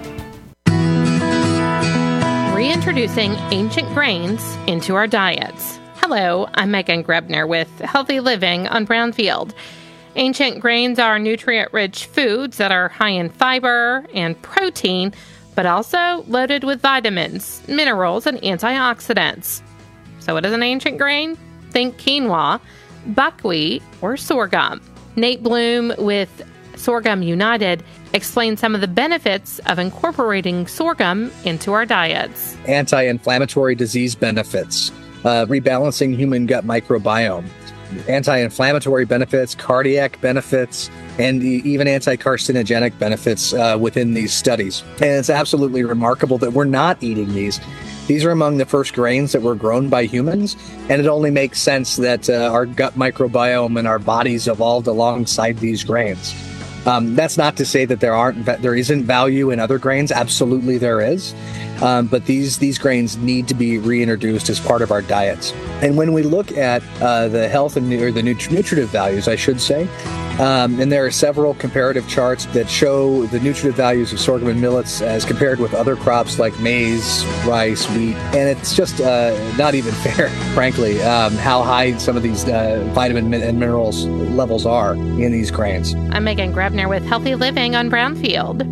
Reintroducing ancient grains into our diets. Hello, I'm Megan Grebner with Healthy Living on Brownfield. Ancient grains are nutrient-rich foods that are high in fiber and protein, but also loaded with vitamins, minerals, and antioxidants. So what is an ancient grain? Think quinoa, buckwheat, or sorghum. Nate Bloom with Sorghum United explains some of the benefits of incorporating sorghum into our diets. Anti-inflammatory disease benefits, rebalancing human gut microbiome, anti-inflammatory benefits, cardiac benefits, and even anti-carcinogenic benefits within these studies. And it's absolutely remarkable that we're not eating these. These are among the first grains that were grown by humans, and it only makes sense that our gut microbiome and our bodies evolved alongside these grains. That's not to say that there isn't value in other grains. Absolutely there is. But these grains need to be reintroduced as part of our diets. And when we look at the health and or the nutritive values, I should say, and there are several comparative charts that show the nutritive values of sorghum and millets as compared with other crops like maize, rice, wheat. And it's just not even fair, frankly, how high some of these vitamin and minerals levels are in these grains. I'm Megan Grebner with Healthy Living on Brownfield.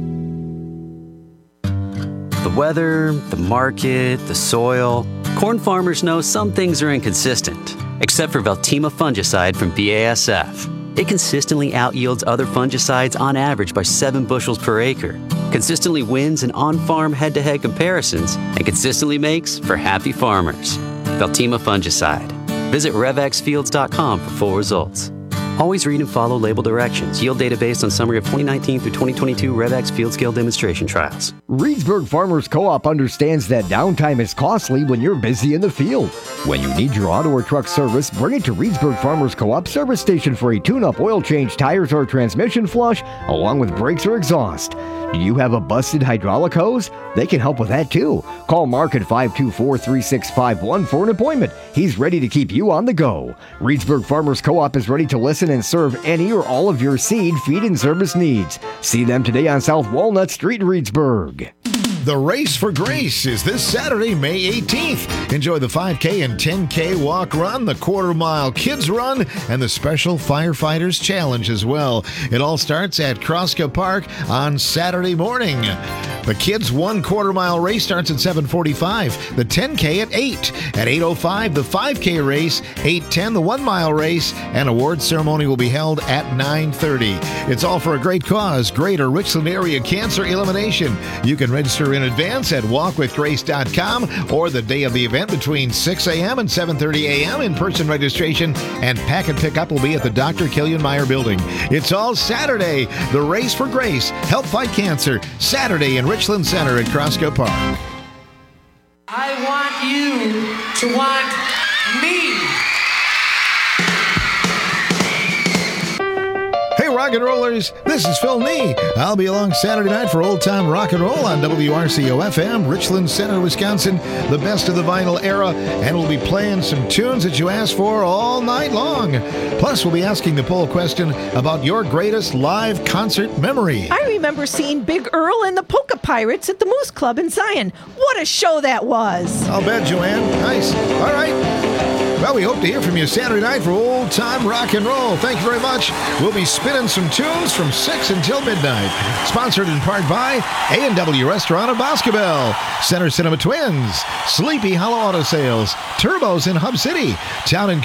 The weather, the market, the soil. Corn farmers know some things are inconsistent, except for Veltima fungicide from BASF. It consistently outyields other fungicides on average by 7 bushels per acre, consistently wins in on-farm head-to-head comparisons, and consistently makes for happy farmers. Veltima fungicide. Visit RevXfields.com for full results. Always read and follow label directions. Yield data based on summary of 2019 through 2022 RevX Field Scale Demonstration Trials. Reedsburg Farmers Co-op understands that downtime is costly when you're busy in the field. When you need your auto or truck service, bring it to Reedsburg Farmers Co-op service station for a tune-up, oil change, tires, or transmission flush, along with brakes or exhaust. Do you have a busted hydraulic hose? They can help with that too. Call Mark at 524-3651 for an appointment. He's ready to keep you on the go. Reedsburg Farmers Co-op is ready to listen and serve any or all of your seed, feed, and service needs. See them today on South Walnut Street, Reedsburg. The Race for Grace is this Saturday, May 18th. Enjoy the 5K and 10K walk run, the quarter-mile kids run, and the special Firefighters Challenge as well. It all starts at Kroska Park on Saturday morning. The kids' 1/4 mile race starts at 7:45. The 10K at 8. At 8:05, the 5K race. 8:10, the 1 mile race. And awards ceremony will be held at 9:30. It's all for a great cause, Greater Richland Area Cancer Elimination. You can register in advance at walkwithgrace.com or the day of the event between 6 a.m. and 7:30 a.m. In-person registration and packet pickup will be at the Dr. Killian Meyer building. It's all Saturday. The Race for Grace. Help fight cancer. Saturday in Richland Center at Crosco Park. I want you to want me. Hey, rock and rollers, this is Phil Nee. I'll be along Saturday night for Old Time Rock and Roll on WRCO FM, Richland Center, Wisconsin, the best of the vinyl era, and we'll be playing some tunes that you asked for all night long. Plus, we'll be asking the poll question about your greatest live concert memory. I remember seeing Big Earl and the Polka Pirates at the Moose Club in Zion. What a show that was. I'll bet, Joanne. Nice. All right. Well, we hope to hear from you Saturday night for Old Time Rock and Roll. Thank you very much. We'll be spinning some tunes from 6 until midnight. Sponsored in part by A&W Restaurant of Boscobel, Center Cinema Twins, Sleepy Hollow Auto Sales, Turbos in Hub City, Town and